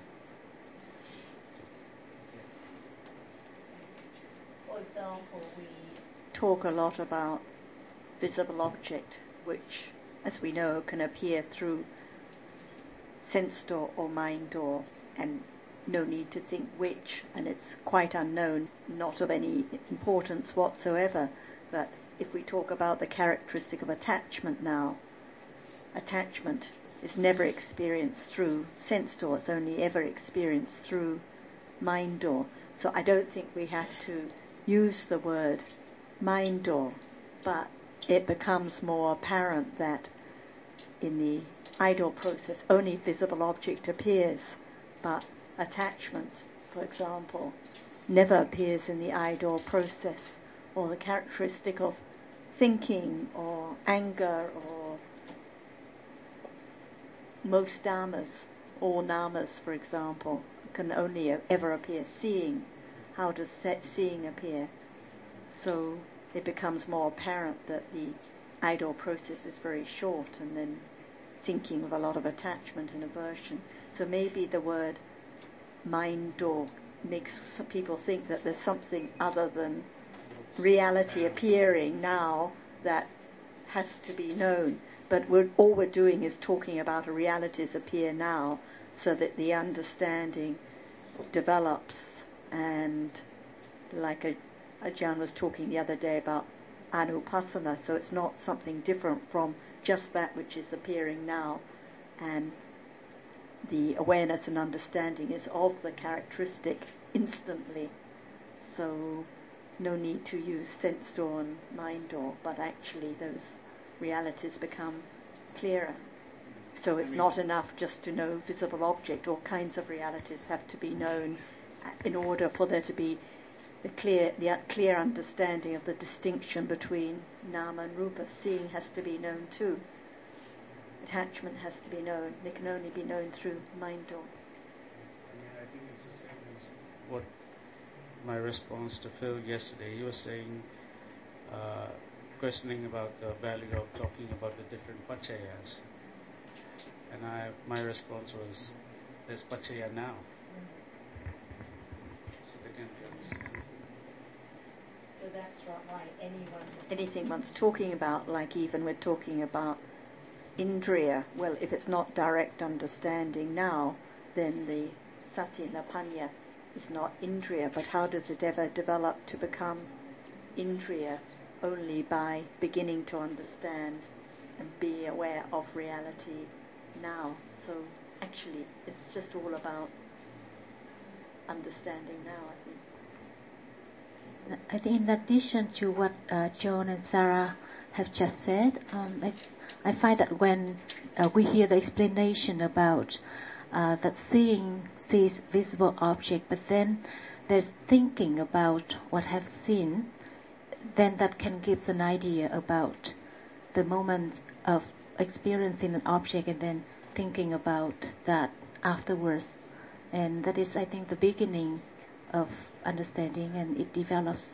S1: For example, we talk a lot about visible object, which, as we know, can appear through sense door or mind door, and no need to think which, and it's quite unknown, not of any importance whatsoever. That if we talk about the characteristic of attachment now, attachment is never experienced through sense door, it's only ever experienced through mind door. So I don't think we have to use the word mind door, but it becomes more apparent that in the idle process only visible object appears, but attachment, for example, never appears in the idle process, or the characteristic of thinking or anger or most dhammas, all namas, for example, can only ever appear seeing. How does seeing appear? So it becomes more apparent that the idle process is very short, and then thinking with a lot of attachment and aversion. So maybe the word mind door makes some people think that there's something other than reality appearing now that has to be known. But all we're doing is talking about a realities appear now, so that the understanding develops. And like Ajahn was talking the other day about anupassana, so it's not something different from just that which is appearing now, and the awareness and understanding is of the characteristic instantly. So no need to use sense door and mind door, but actually those realities become clearer. So it's not enough just to know visible object. All kinds of realities have to be known in order for there to be the clear understanding of the distinction between nama and rupa. Seeing has to be known too. Attachment has to be known. They can only be known through mind door.
S4: I think it's the same as what my response to Phil yesterday. He was saying, questioning about the value of talking about the different pachayas. And my response was, there's pachaya now. So they can be understood.
S1: So that's right. Anything one's talking about, like even we're talking about indriya, well, if it's not direct understanding now, then the sati napanya is not indriya. But how does it ever develop to become indriya? Only by beginning to understand and be aware of reality now. So actually it's just all about understanding now, I think.
S5: I think in addition to what John and Sarah have just said, I find that when we hear the explanation about that sees visible object, but then there's thinking about what have seen, then that can give an idea about the moment of experiencing an object and then thinking about that afterwards. And that is, I think, the beginning of understanding, and it develops.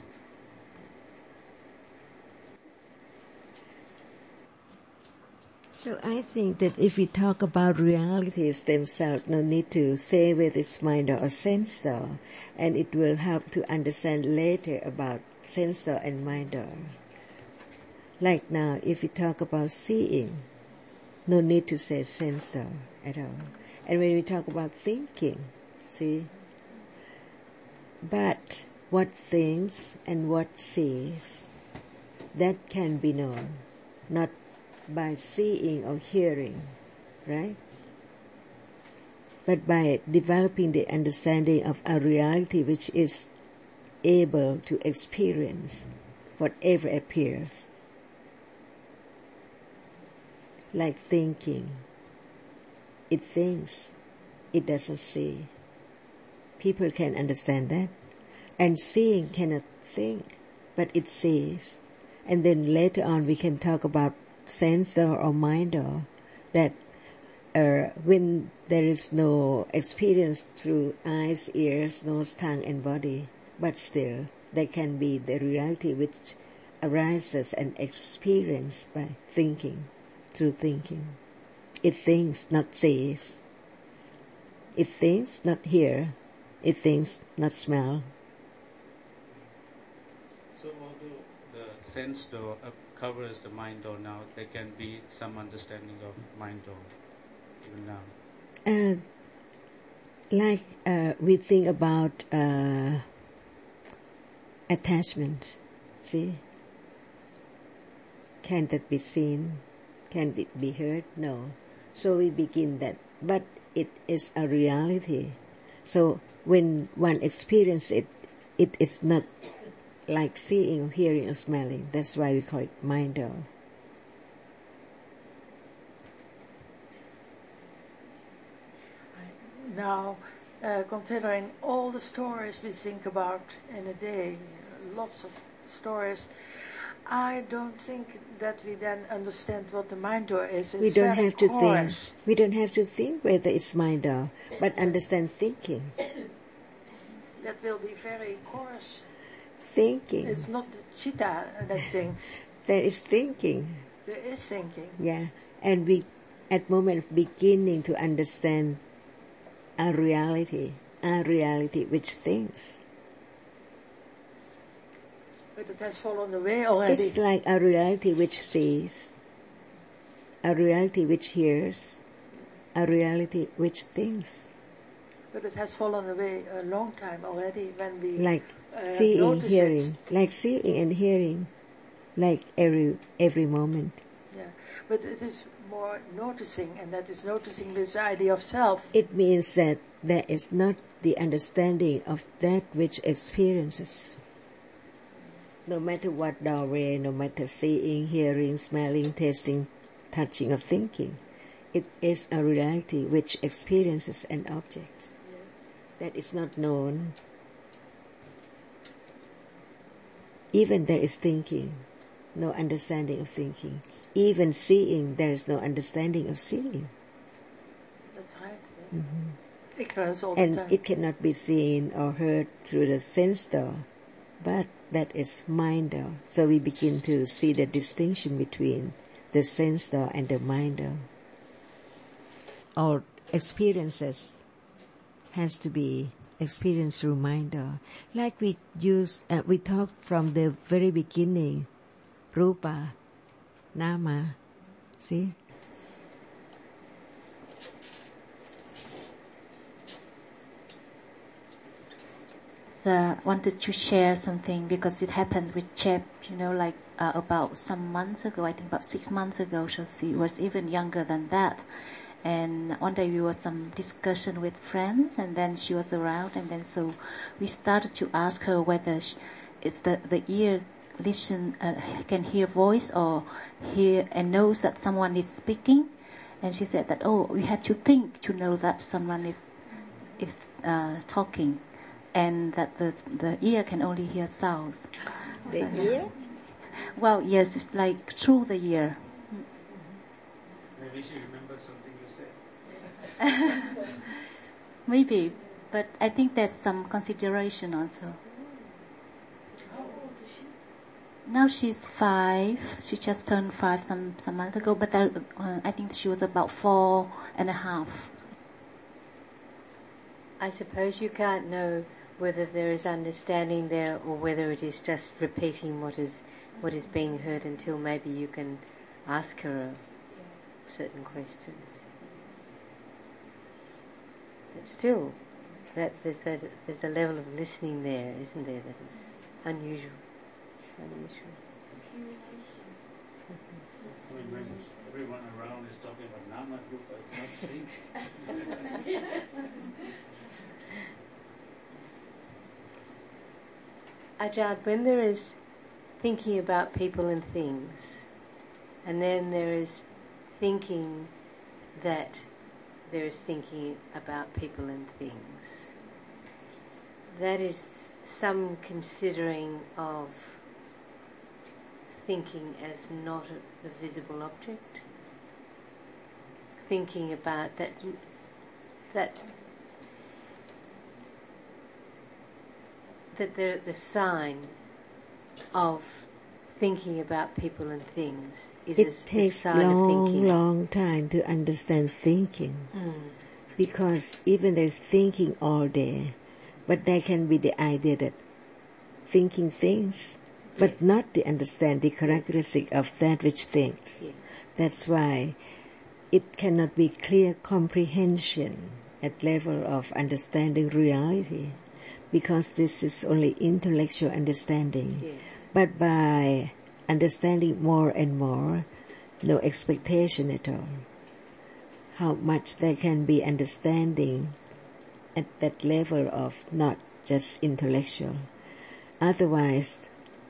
S2: So I think that if we talk about realities themselves, no need to say whether it's mind or sensor, and it will help to understand later about sensor and mind. Like now, if we talk about seeing, no need to say sensor at all. And when we talk about thinking, see, but what thinks and what sees, that can be known, not by seeing or hearing, right? But by developing the understanding of a reality which is able to experience whatever appears. Like thinking. It thinks, it doesn't see. People can understand that. And seeing cannot think, but it sees. And then later on we can talk about sensor or minder, that when there is no experience through eyes, ears, nose, tongue and body, but still there can be the reality which arises and experienced by thinking, through thinking. It thinks, not sees. It thinks, not hear. It thinks, not smell.
S4: So although the sense door covers the mind door now, there can be some understanding of mind door even
S2: now. We think about attachment. See? Can that be seen? Can it be heard? No. So we begin that. But it is a reality. So when one experiences it, it is not like seeing or hearing or smelling. That's why we call it minder.
S6: Now, considering all the stories we think about in a day, lots of stories, I don't think that we then understand what the mind door is. It's
S2: we don't
S6: very
S2: have to
S6: coarse.
S2: think. We don't have to think whether it's mind door, but understand thinking.
S6: That will be very coarse.
S2: Thinking.
S6: It's not the chitta that thinks.
S2: There is thinking.
S6: There is thinking.
S2: Yeah, and we, at moment of beginning to understand a reality which thinks.
S6: But it has fallen away already.
S2: It's like a reality which sees, a reality which hears, a reality which thinks.
S6: But it has fallen away a long time already when we
S2: like seeing, hearing,
S6: it.
S2: Like seeing and hearing, like every moment.
S6: Yeah, but it is more noticing, and that is noticing this idea of self.
S2: It means that there is not the understanding of that which experiences. No matter what doorway, no matter seeing, hearing, smelling, tasting, touching, or thinking, it is a reality which experiences an object that is not known. Even there is thinking, no understanding of thinking. Even seeing, there is no understanding of seeing.
S6: That's right.
S2: Mm-hmm.
S6: Ignorance all the
S2: And
S6: time.
S2: it cannot be seen or heard through the sense door, but that is mind door. So we begin to see the distinction between the sense door and the mind door. Our experiences has to be experienced through mind door. Like we talked from the very beginning, Rupa, Nama, see?
S5: So I wanted to share something because it happened with Chep, like about some months ago, I think about 6 months ago, so she was even younger than that. And one day we were some discussion with friends, and then she was around, and then so we started to ask her whether it's the ear can hear voice or hear and knows that someone is speaking. And she said that, we have to think to know that someone is talking, and that the ear can only hear sounds.
S2: The ear?
S5: Well, yes, like through the ear.
S4: Maybe she remembers something you said.
S5: Maybe, but I think there's some consideration also.
S6: How old is she?
S5: Now she's 5. She just turned 5 some months ago, but I think she was about 4.5.
S7: I suppose you can't know whether there is understanding there or whether it is just repeating what is being heard until maybe you can ask her certain questions. But still, there's a level of listening there, isn't there, that is unusual.
S4: When everyone around is talking about Nama Rupa, it must sink.
S7: Ajahn, when there is thinking about people and things, and then there is thinking that there is thinking about people and things, that is some considering of thinking as not the visible object, thinking about that the sign of thinking about people and things is
S2: it
S7: a
S2: takes
S7: sign of thinking.
S2: long time to understand thinking, because even there's thinking all day, but there can be the idea that thinking things, but not the understand the characteristic of that which thinks.
S7: Yes.
S2: That's why it cannot be clear comprehension at level of understanding reality, because this is only intellectual understanding.
S7: Yes.
S2: But by understanding more and more, no expectation at all, how much there can be understanding at that level of not just intellectual. Otherwise,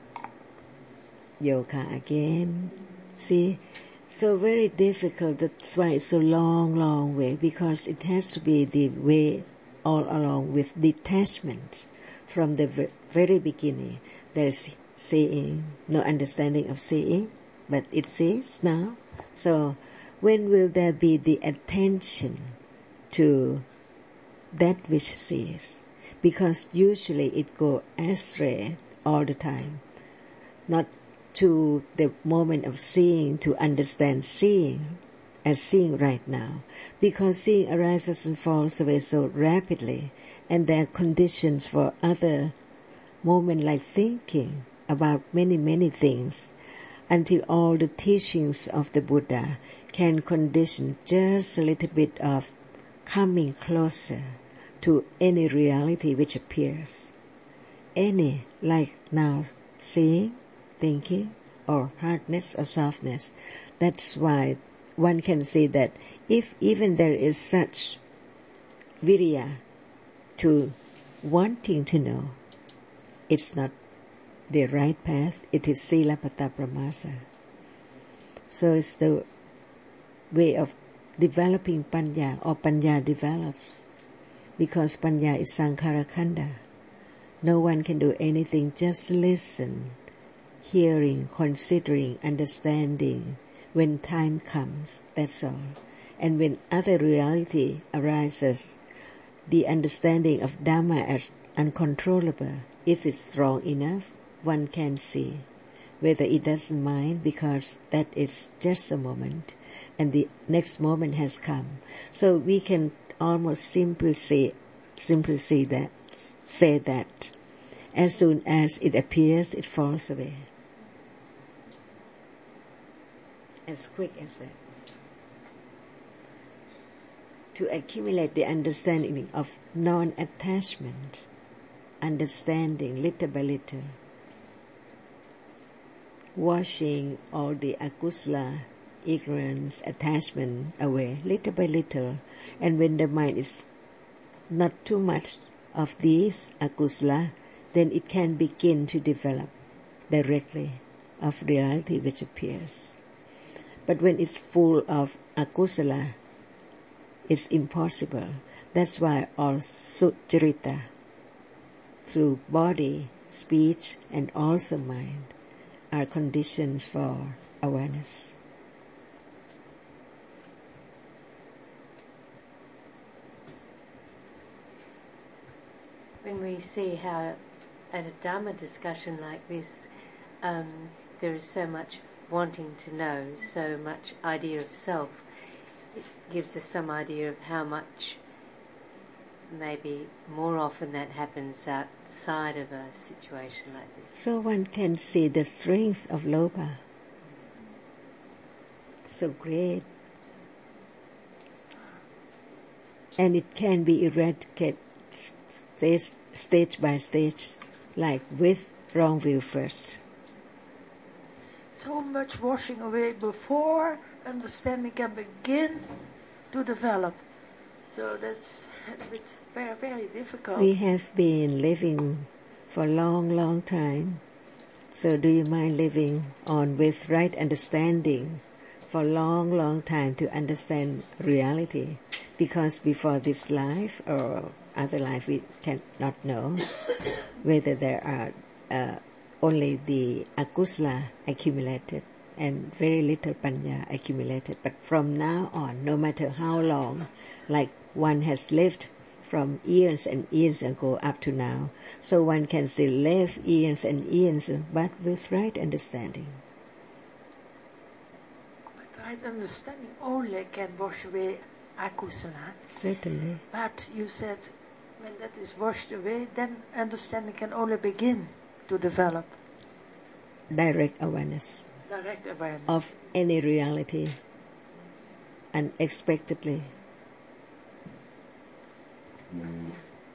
S2: yoga again. See, so very difficult. That's why it's so long way, because it has to be the way all along with detachment from the very beginning. There's seeing, no understanding of seeing, but it sees now. So when will there be the attention to that which sees? Because usually it goes astray all the time, not to the moment of seeing to understand seeing as seeing right now, because seeing arises and falls away so rapidly, and there are conditions for other moment like thinking about many things, until all the teachings of the Buddha can condition just a little bit of coming closer to any reality which appears. Any, like now, seeing, thinking, or hardness or softness. That's why one can say that if even there is such virya to wanting to know, it's not the right path. It is silapata pramasa. So it's the way of developing panya, or panya develops, because panya is sankhara khanda. No one can do anything, just listen, hearing, considering, understanding. When time comes, that's all. And when other reality arises, the understanding of Dhamma as uncontrollable, is it strong enough? One can see whether it doesn't mind, because that is just a moment and the next moment has come. So we can almost simply say that as soon as it appears, it falls away. As quick as that. To accumulate the understanding of non-attachment, understanding little by little, washing all the akusala, ignorance, attachment away little by little, and when the mind is not too much of these akusala, then it can begin to develop directly of reality which appears. But when it's full of akusala, it's impossible. That's why all sucharita, through body, speech, and also mind, are conditions for awareness.
S7: When we see how at a Dhamma discussion like this, there is so much wanting to know, so much idea of self, it gives us some idea of how much, maybe more often, that happens outside of a situation like this.
S2: So one can see the strength of loba, so great, and it can be eradicated stage by stage, like with wrong view first.
S6: So much washing away before understanding can begin to develop. So that's very, very difficult.
S2: We have been living for a long, long time. So do you mind living on with right understanding for a long, long time to understand reality? Because before this life or other life, we cannot know whether there are only the akusala accumulated and very little panya accumulated. But from now on, no matter how long, like one has lived from years and years ago up to now, so one can still live years and years, but with right understanding.
S6: But right understanding only can wash away akusala.
S2: Certainly.
S6: But you said when that is washed away, then understanding can only begin to develop.
S2: Direct awareness.
S6: Direct awareness.
S2: Of any reality, unexpectedly.
S1: And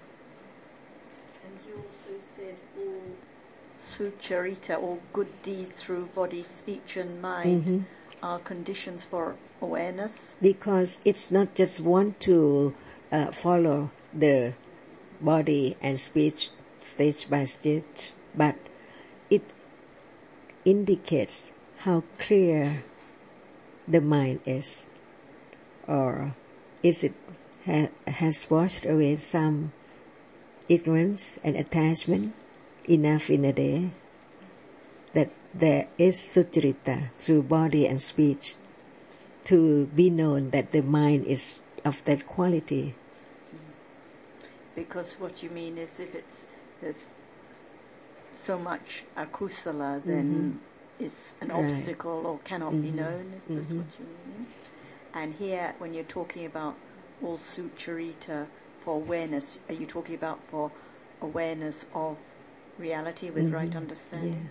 S1: you also said all sucharita, all good deeds through body, speech and mind are conditions for awareness.
S2: Because it's not just want to follow the body and speech stage by stage, but it indicates how clear the mind is, or is it has washed away some ignorance and attachment enough in a day that there is sucharita through body and speech to be known that the mind is of that quality.
S1: Because what you mean is if there's so much akusala, then it's an obstacle or cannot be known. Is this what you mean? And here, when you're talking about all sucharita for awareness, are you talking about for awareness of reality with right understanding?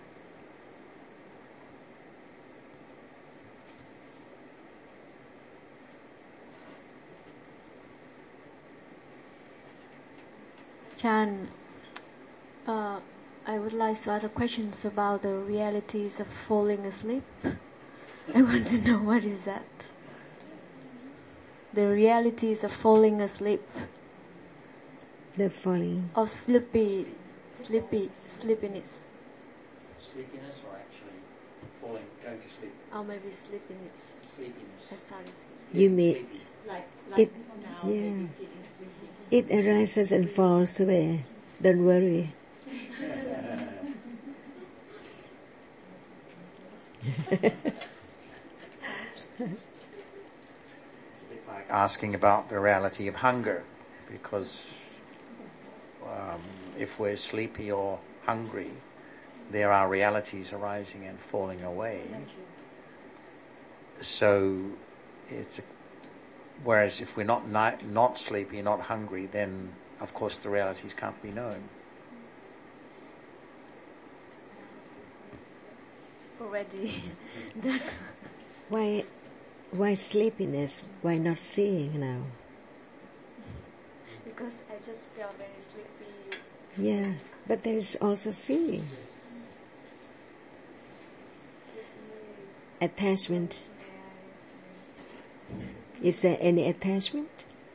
S5: Chan, I would like to ask questions about the realities of falling asleep. I want to know what is that. The realities of falling asleep.
S2: The falling.
S5: Of sleepiness.
S3: Sleepiness, or actually falling, going to sleep,
S7: Or maybe sleepiness.
S3: sleepiness.
S7: Lethargic.
S2: You mean
S3: Sleepy.
S1: Like
S2: It-
S1: now,
S2: yeah.
S1: maybe feeling sleepy.
S2: it arises and falls away. Don't worry.
S3: It's a bit like asking about the reality of hunger, because if we're sleepy or hungry, there are realities arising and falling away. So whereas if we're not sleepy, not hungry, then of course the realities can't be known.
S7: Already.
S2: Why sleepiness? Why not seeing now?
S7: Because I just felt very sleepy.
S2: Yeah, but there is also seeing. Attachment. Is there any attachment?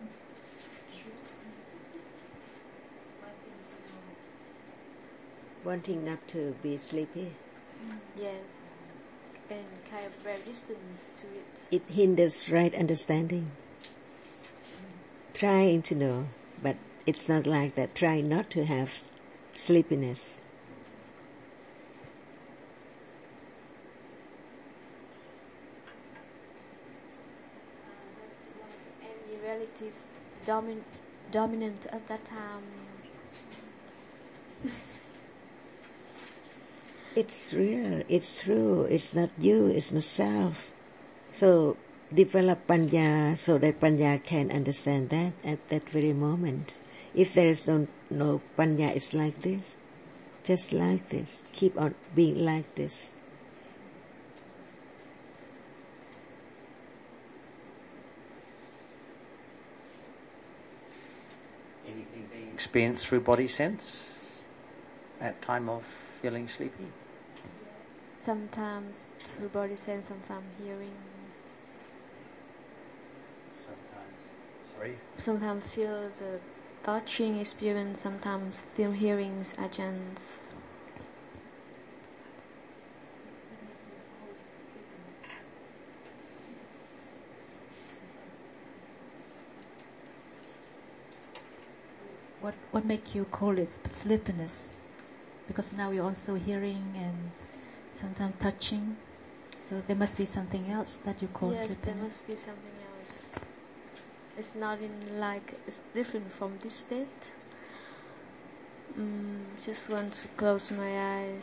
S2: Wanting not to be sleepy.
S7: Yes. And kind of resistance to it.
S2: It hinders right understanding. Trying to know, but it's not like that. Try not to have sleepiness.
S7: Any relatives dominant at that time.
S2: It's real, it's true, it's not you, it's not self. So develop panya so that panya can understand that at that very moment. If there is no panya, it's like this, just like this, keep on being like this.
S3: Anything being experienced through body sense at time of feeling sleepy?
S7: Sometimes through body sense, sometimes hearing. Sometimes feel the touching experience, sometimes still hearing ajans.
S5: What make you call it sleepiness? Because now you're also hearing and sometimes touching. So there must be something else that you call
S7: yes,
S5: sleepiness.
S7: There must be something else. It's not it's different from this state. Just want to close my eyes.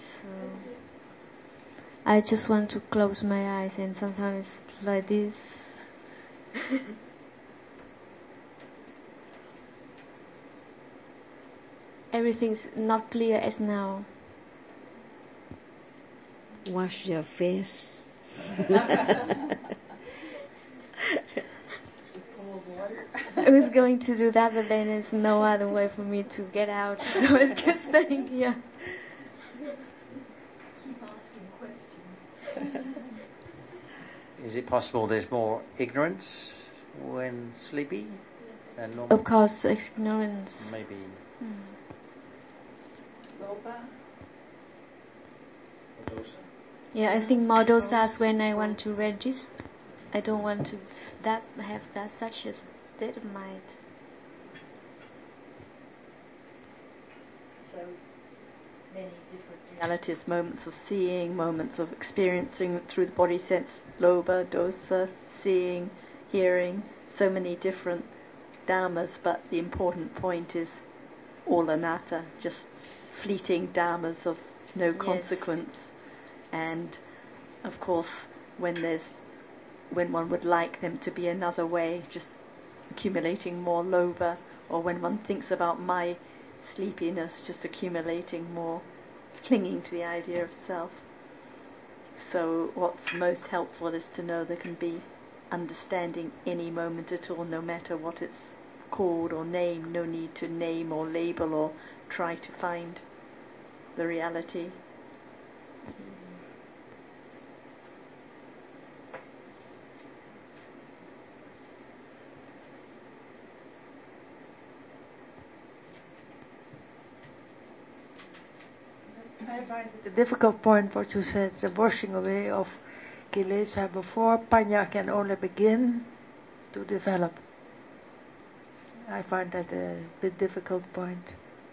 S7: I just want to close my eyes, and sometimes it's like this. Everything's not clear as now.
S2: Wash your face.
S7: I was going to do that, but then there's no other way for me to get out, so I just staying here.
S1: Keep asking questions.
S3: Is it possible there's more ignorance when sleepy than normal?
S7: Of course, ignorance.
S3: Maybe.
S7: Yeah, I think more dosas when I want to register. I don't want to have such a state of mind.
S1: So many different realities, moments of seeing, moments of experiencing through the body sense, loba, dosa, seeing, hearing, so many different dharmas, but the important point is all anatta, just fleeting dharmas of no consequence. And of course, when one would like them to be another way, just accumulating more loba, or when one thinks about my sleepiness, just accumulating more, clinging to the idea of self. So what's most helpful is to know there can be understanding any moment at all, no matter what it's called or named. No need to name or label or try to find the reality.
S6: I find it a difficult point what you said, the washing away of kilesa before panya can only begin to develop. I find that a bit difficult point.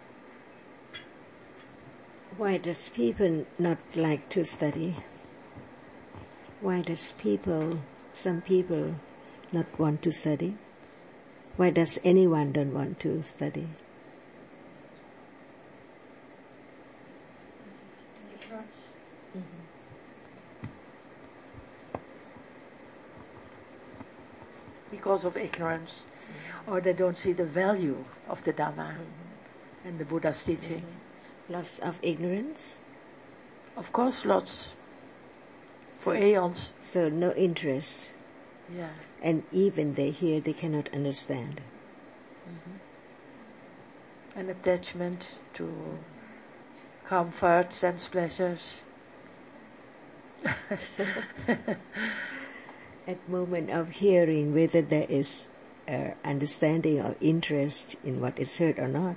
S2: Why does people not like to study? Why does some people not want to study? Why does anyone don't want to study?
S6: Because of ignorance, or they don't see the value of the Dhamma and the Buddha's teaching.
S2: Lots of ignorance?
S6: Of course, lots. For aeons.
S2: So no interest.
S6: Yeah.
S2: And even they hear, they cannot understand.
S6: An attachment to comfort, sense pleasures.
S2: At moment of hearing, whether there is understanding or interest in what is heard or not.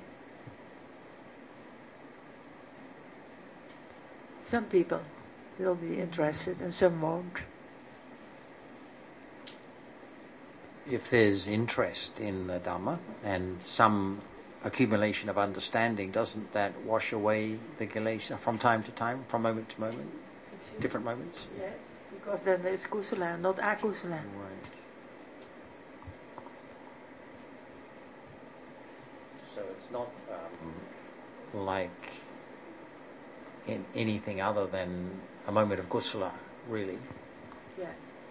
S6: Some people will be interested and some won't.
S3: If there's interest in the Dhamma and some accumulation of understanding, doesn't that wash away the kilesa from time to time, from moment to moment, different moments?
S6: Yes, because then there is kusala, not akusala.
S3: Right. So it's not like in anything other than a moment of kusala, really.
S6: Yeah.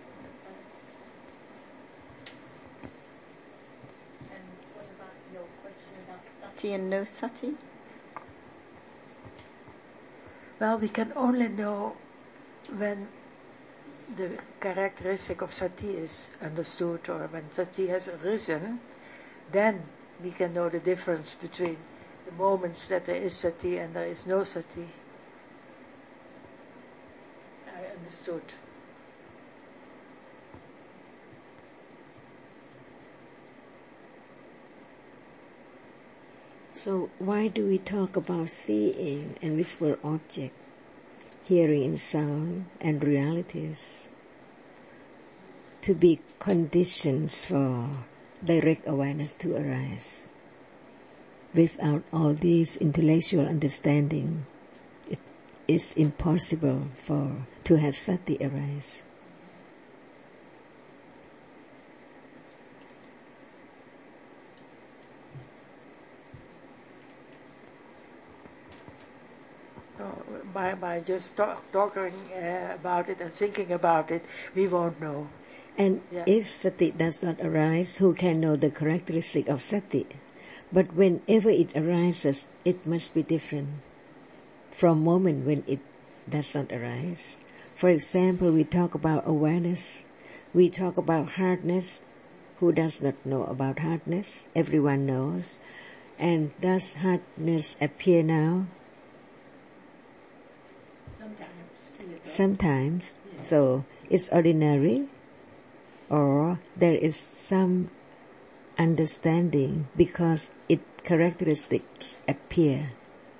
S1: And what about your question about sati and no sati?
S6: Well, we can only know when the characteristic of sati is understood, or when sati has arisen, then we can know the difference between the moments that there is sati and there is no sati. I understood.
S2: So why do we talk about seeing and visible object, hearing and sound and realities? To be conditions for direct awareness to arise. Without all these intellectual understanding, it is impossible to have sati arise.
S6: By just talking about it and thinking about it, we won't know.
S2: And if sati does not arise, who can know the characteristic of sati? But whenever it arises, it must be different from moment when it does not arise. For example, we talk about awareness. We talk about hardness. Who does not know about hardness? Everyone knows. And does hardness appear now? Sometimes. So it's ordinary, or there is some understanding because its characteristics appear.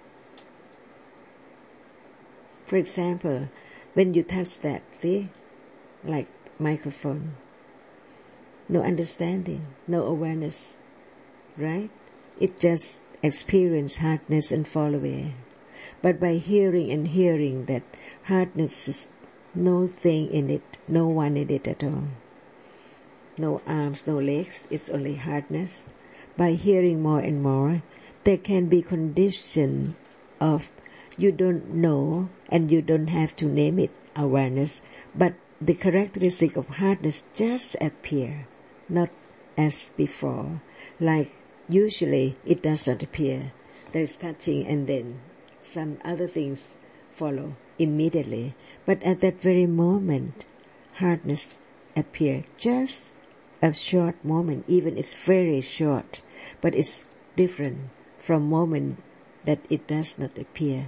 S2: For example, when you touch that, see, like microphone, no understanding, no awareness, right? It just experience hardness and fall away. But by hearing that hardness is no thing in it, no one in it at all. No arms, no legs, it's only hardness. By hearing more and more, there can be condition of you don't know and you don't have to name it awareness, but the characteristic of hardness just appear, not as before. Like usually it does not appear. There is touching and then some other things follow immediately. But at that very moment, hardness appear just a short moment, even it's very short, but it's different from moment that it does not appear.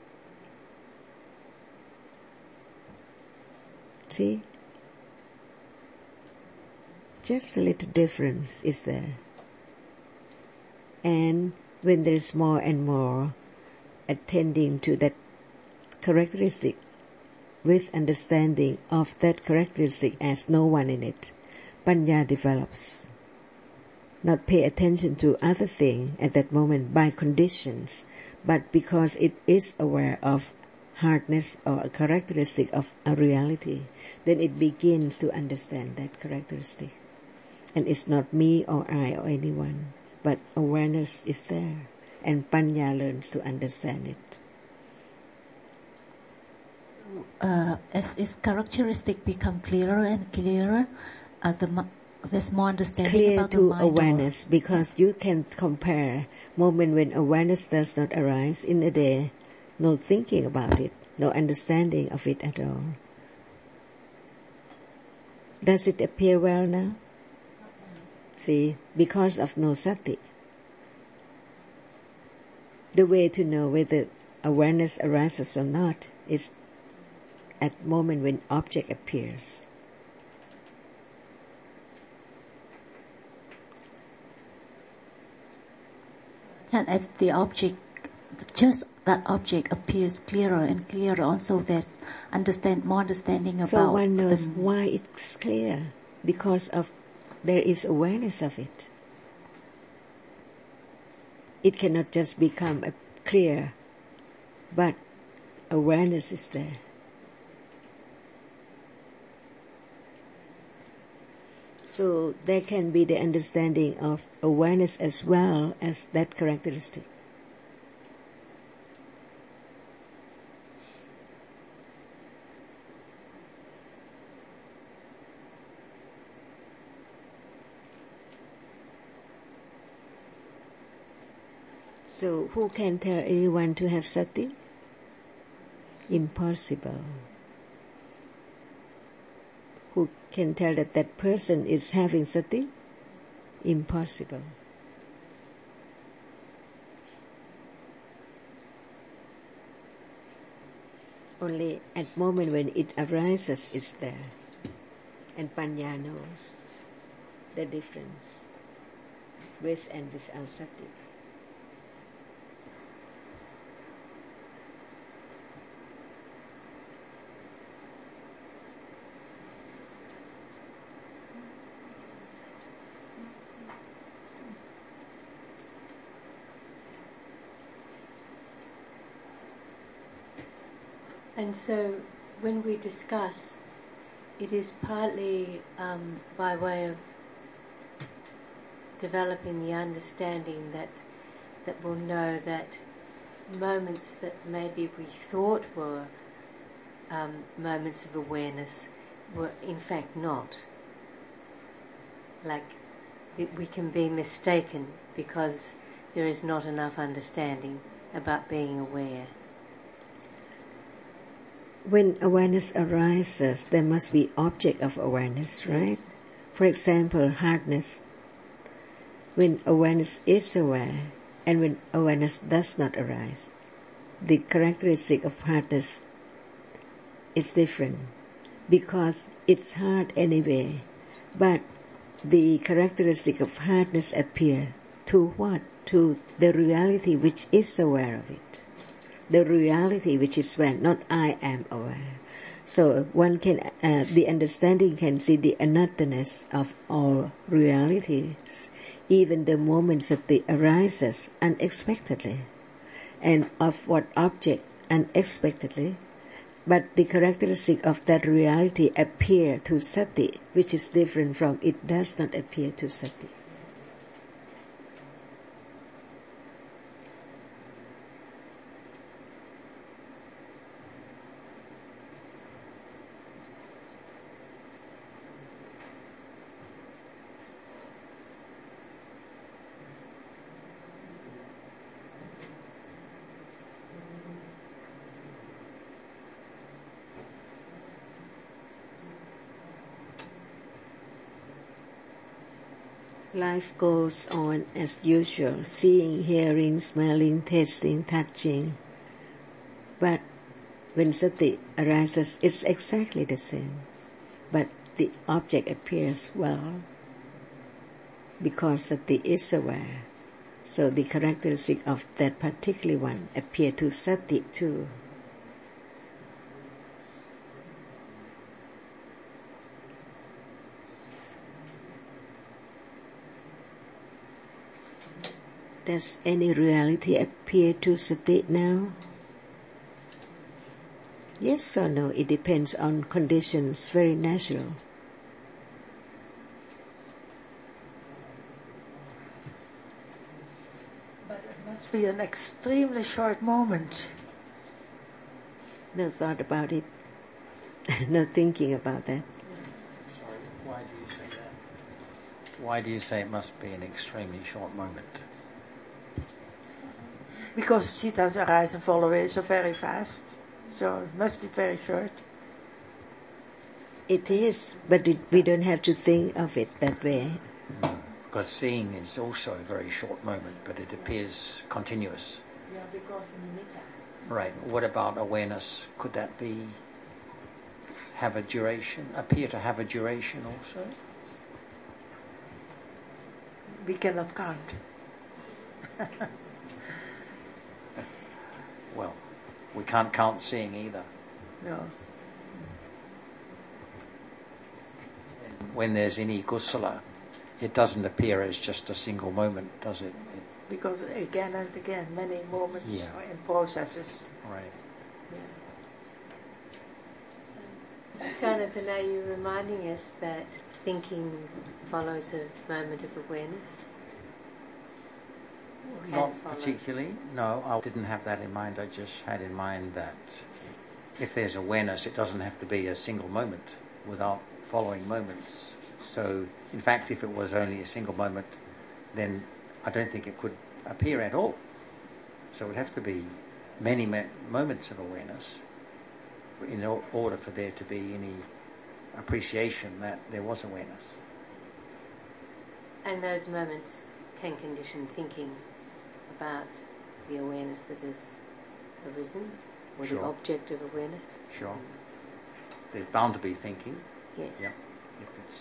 S2: See? Just a little difference is there. And when there's more and more, attending to that characteristic with understanding of that characteristic as no one in it, Panya develops. Not pay attention to other thing at that moment by conditions, but because it is aware of hardness or a characteristic of a reality, then it begins to understand that characteristic. And it's not me or I or anyone, but awareness is there, and Panya learns to understand it.
S5: So, as its characteristic become clearer and clearer, there's more understanding
S2: Clear
S5: about
S2: to
S5: the mind.
S2: awareness, because you can compare moment when awareness does not arise in a day, no thinking about it, no understanding of it at all. Does it appear well now? See, because of no sati. The way to know whether awareness arises or not is at moment when object appears.
S5: And as the object, just that object appears clearer and clearer, also there's more understanding about.
S2: So one knows why it's clear, because of there is awareness of it. It cannot just become clear, but awareness is there. So there can be the understanding of awareness as well as that characteristic. So who can tell anyone to have sati? Impossible. Who can tell that that person is having sati? Impossible. Only at moment when it arises is there, and Panya knows the difference with and without sati.
S7: And so when we discuss, it is partly by way of developing the understanding that we'll know that moments that maybe we thought were moments of awareness were in fact not. Like we can be mistaken because there is not enough understanding about being aware.
S2: When awareness arises, there must be object of awareness, right? For example, hardness. When awareness is aware, and when awareness does not arise, the characteristic of hardness is different, because it's hard anyway, but the characteristic of hardness appear to what? To the reality which is aware of it. The reality which is aware, not I am aware. So one can, the understanding can see the anatterness of all realities, even the moments that they arises unexpectedly, and of what object unexpectedly, but the characteristic of that reality appear to sati, which is different from it does not appear to sati. Life goes on as usual, seeing, hearing, smelling, tasting, touching. But when sati arises, it's exactly the same. But the object appears well, because sati is aware. So the characteristic of that particular one appear to sati too. Does any reality appear to sati now? Yes or no? It depends on conditions, very natural.
S6: But it must be an extremely short moment.
S2: No thought about it. No thinking about that.
S3: Sorry, why do you say that? Why do you say it must be an extremely short moment?
S6: Because cheetahs arise and fall away so very fast. So it must be very short.
S2: It is, but we don't have to think of it that way.
S3: Because seeing is also a very short moment, but it appears continuous.
S6: Yeah, because nimitta.
S3: Right. What about awareness? Could that have a duration? Appear to have a duration also?
S6: We cannot count.
S3: Well, we can't count seeing either.
S6: No.
S3: When there's any kusala, it doesn't appear as just a single moment, does it?
S6: Because again and again, many moments
S3: Yeah.
S6: and processes.
S3: Right.
S6: Yeah.
S7: Jonathan, are you reminding us that thinking follows a moment of awareness? Or
S3: Not
S7: can follow?
S3: particularly. No, I didn't have that in mind. I just had in mind that if there's awareness, it doesn't have to be a single moment without following moments. So, in fact, if it was only a single moment, then I don't think it could appear at all. So it would have to be many moments of awareness in order for there to be any appreciation that there was awareness.
S7: And those moments can condition thinking about the awareness that has arisen, or
S3: Sure.
S7: the object of awareness?
S3: Sure. There's bound to be thinking.
S7: Yes.
S3: Yep. If it's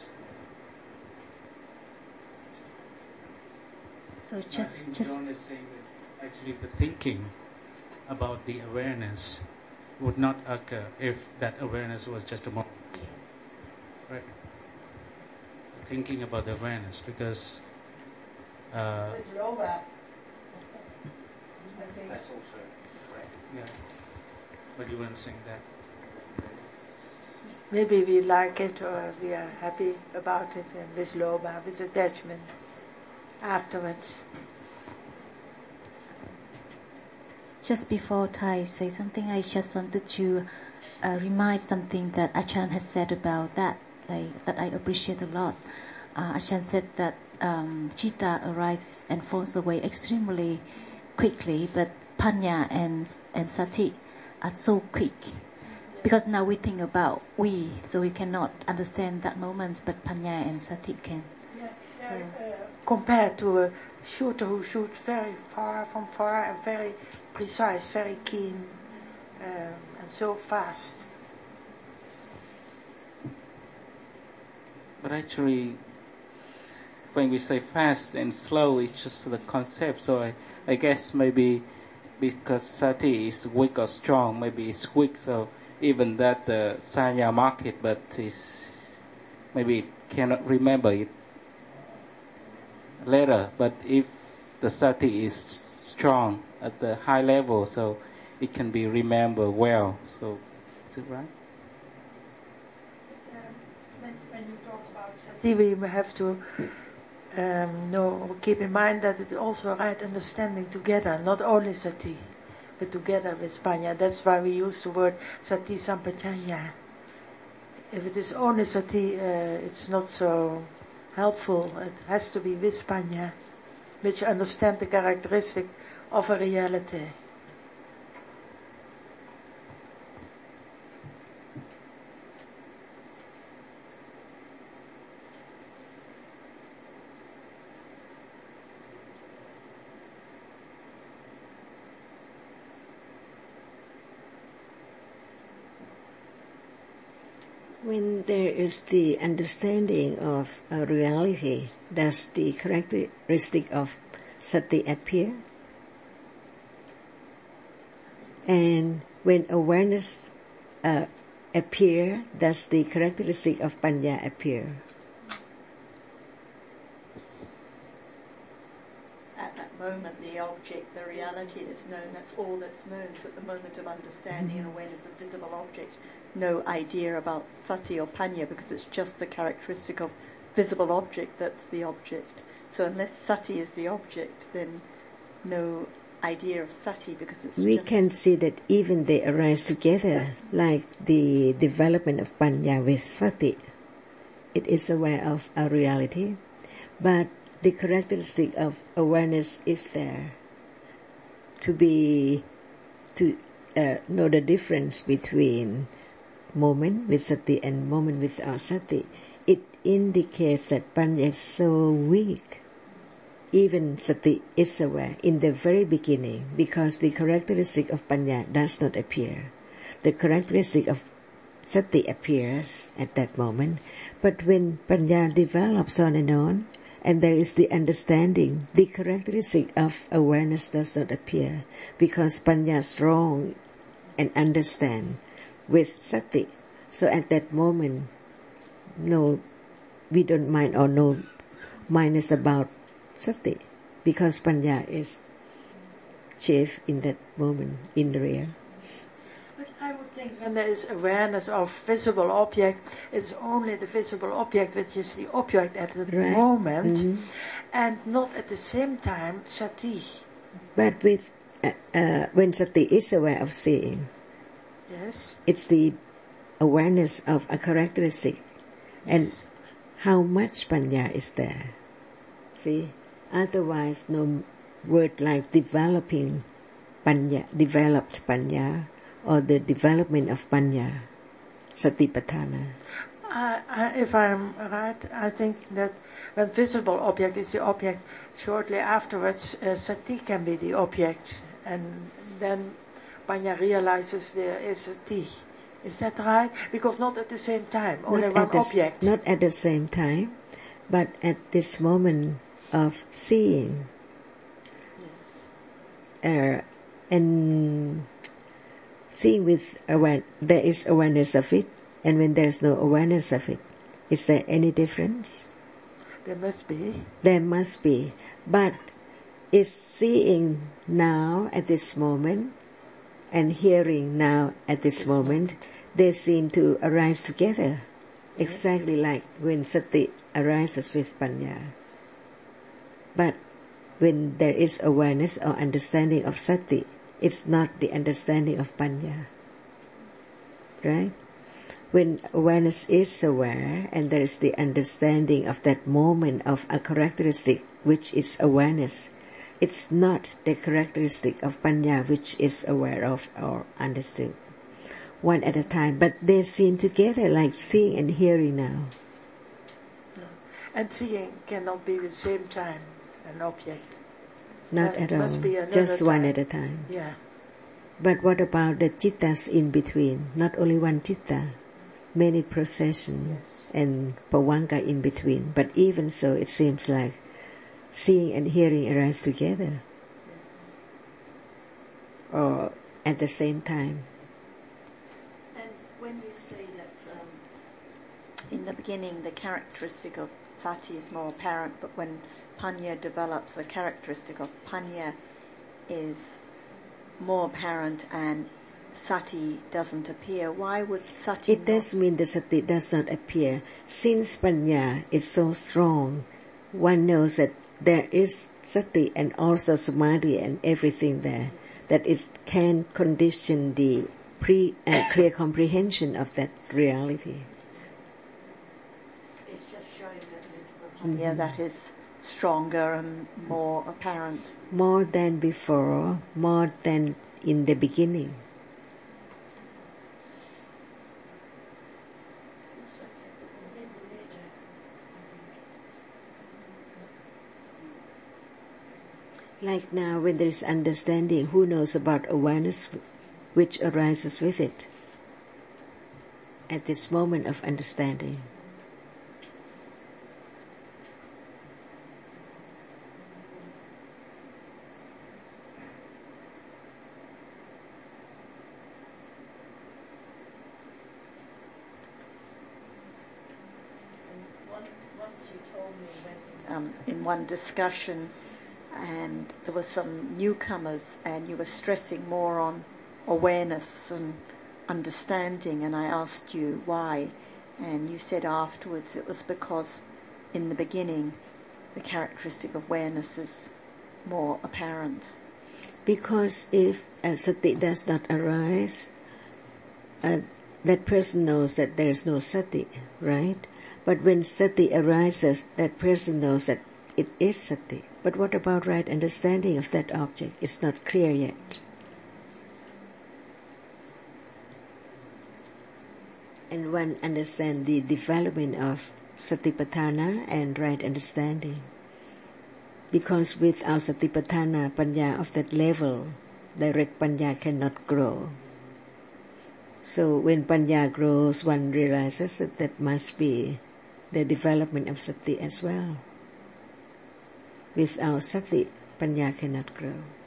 S5: So
S4: I think John is saying that actually the thinking about the awareness would not occur if that awareness was just a moment.
S7: Yes.
S4: Right. Thinking about the awareness, because
S6: With Loba, I think.
S3: that's also correct.
S4: yeah. But you weren't saying that.
S6: Maybe we like it or we are happy about it, and with Loba, with attachment afterwards.
S5: Just before Thai say something, I just wanted to remind something that Achan has said about that, that I appreciate a lot. Achan said that Chitta arises and falls away extremely quickly, but Panya and Sati are so quick. Because now we think about we, so we cannot understand that moment, but Panya and Sati can.
S6: Compared to a shooter who shoots very far from far and very precise, very keen, and so fast.
S9: But actually, when we say fast and slow, it's just the concept. So I guess maybe because Sati is weak or strong, maybe it's weak. So even that the Sanya market, but maybe it cannot remember it later. But if the Sati is strong at the high level, so it can be remembered well. So is it right?
S6: When you talk about Sati, we have to keep in mind that it's also right understanding together, not only Sati, but together with Panya. That's why we use the word Sati Sampajanya. If it is only Sati, it's not so helpful. It has to be with Panya, which understand the characteristic of a reality.
S2: When there is the understanding of a reality, does the characteristic of sati appear. And when awareness appear, does the characteristic of panya appear?
S1: At that moment, the object, the reality that's known, that's all that's known. So at the moment of understanding and awareness of visible object, no idea about sati or panya, because it's just the characteristic of visible object that's the object. So unless sati is the object, then no idea of sati, because it's
S2: we can see that even they arise together, like the development of panya with sati. It is aware of a reality, but the characteristic of awareness is there to know the difference between moment with sati and moment without sati. It indicates that panya is so weak. Even sati is aware in the very beginning, because the characteristic of panya does not appear. The characteristic of sati appears at that moment, but when panya develops on, and there is the understanding, the characteristic of awareness does not appear, because panya is strong and understand with sati. So at that moment, no, we don't mind, or no minus about sati, because panya is chief in that moment, in the real.
S6: But I would think when there is awareness of visible object, it's only the visible object which is the object at the moment, and not at the same time sati.
S2: But with when sati is aware of seeing,
S6: yes,
S2: it's the awareness of a characteristic, and how much panya is there. See, otherwise no word like developing panya, developed panya, or the development of panya, satipatthana.
S6: If I'm right, I think that when visible object is the object, shortly afterwards sati can be the object, and then panya realizes there is sati. Is that right? Because not at the same time, only one object.
S2: Not at the same time, but at this moment of seeing. And seeing with there is awareness of it, and when there is no awareness of it, is there any difference?
S6: There must be.
S2: There must be. But is seeing now at this moment and hearing now at this moment, they seem to arise together, exactly like when sati arises with panya. But when there is awareness or understanding of sati, it's not the understanding of panya. Right? When awareness is aware and there is the understanding of that moment of a characteristic which is awareness, it's not the characteristic of panya which is aware of or understood. One at a time, but they seem together like seeing and hearing now.
S6: And seeing cannot be at the same time an object.
S2: Not at all, just one at a time.
S6: Yeah.
S2: But what about the chittas in between? Not only one chitta, many processions and pawanka in between. But even so, it seems like seeing and hearing arise together, or at the same time.
S1: And when you say that in the beginning the characteristic of sati is more apparent, but when panya develops, the characteristic of panya is more apparent and sati doesn't appear, why would sati
S2: It does mean that sati does not appear. Since panya is so strong, one knows that there is sati and also samadhi and everything there, that it can condition the clear comprehension of that reality.
S1: It's just showing that it's the panya that is stronger and more apparent.
S2: More than before, more than in the beginning. Like now, when there is understanding, who knows about awareness which arises with it at this moment of understanding?
S6: once you told me when in one discussion, and there were some newcomers, and you were stressing more on awareness and understanding, and I asked you why, and you said afterwards it was because in the beginning the characteristic of awareness is more apparent.
S2: Because if sati does not arise, that person knows that there is no sati, right? But when sati arises, that person knows that it is sati. But what about right understanding of that object? It's not clear yet. And one understands the development of satipatthana and right understanding. Because without satipatthana, panya of that level, direct panya cannot grow. So when panya grows, one realizes that that must be the development of sati as well. Without sati, panya cannot grow.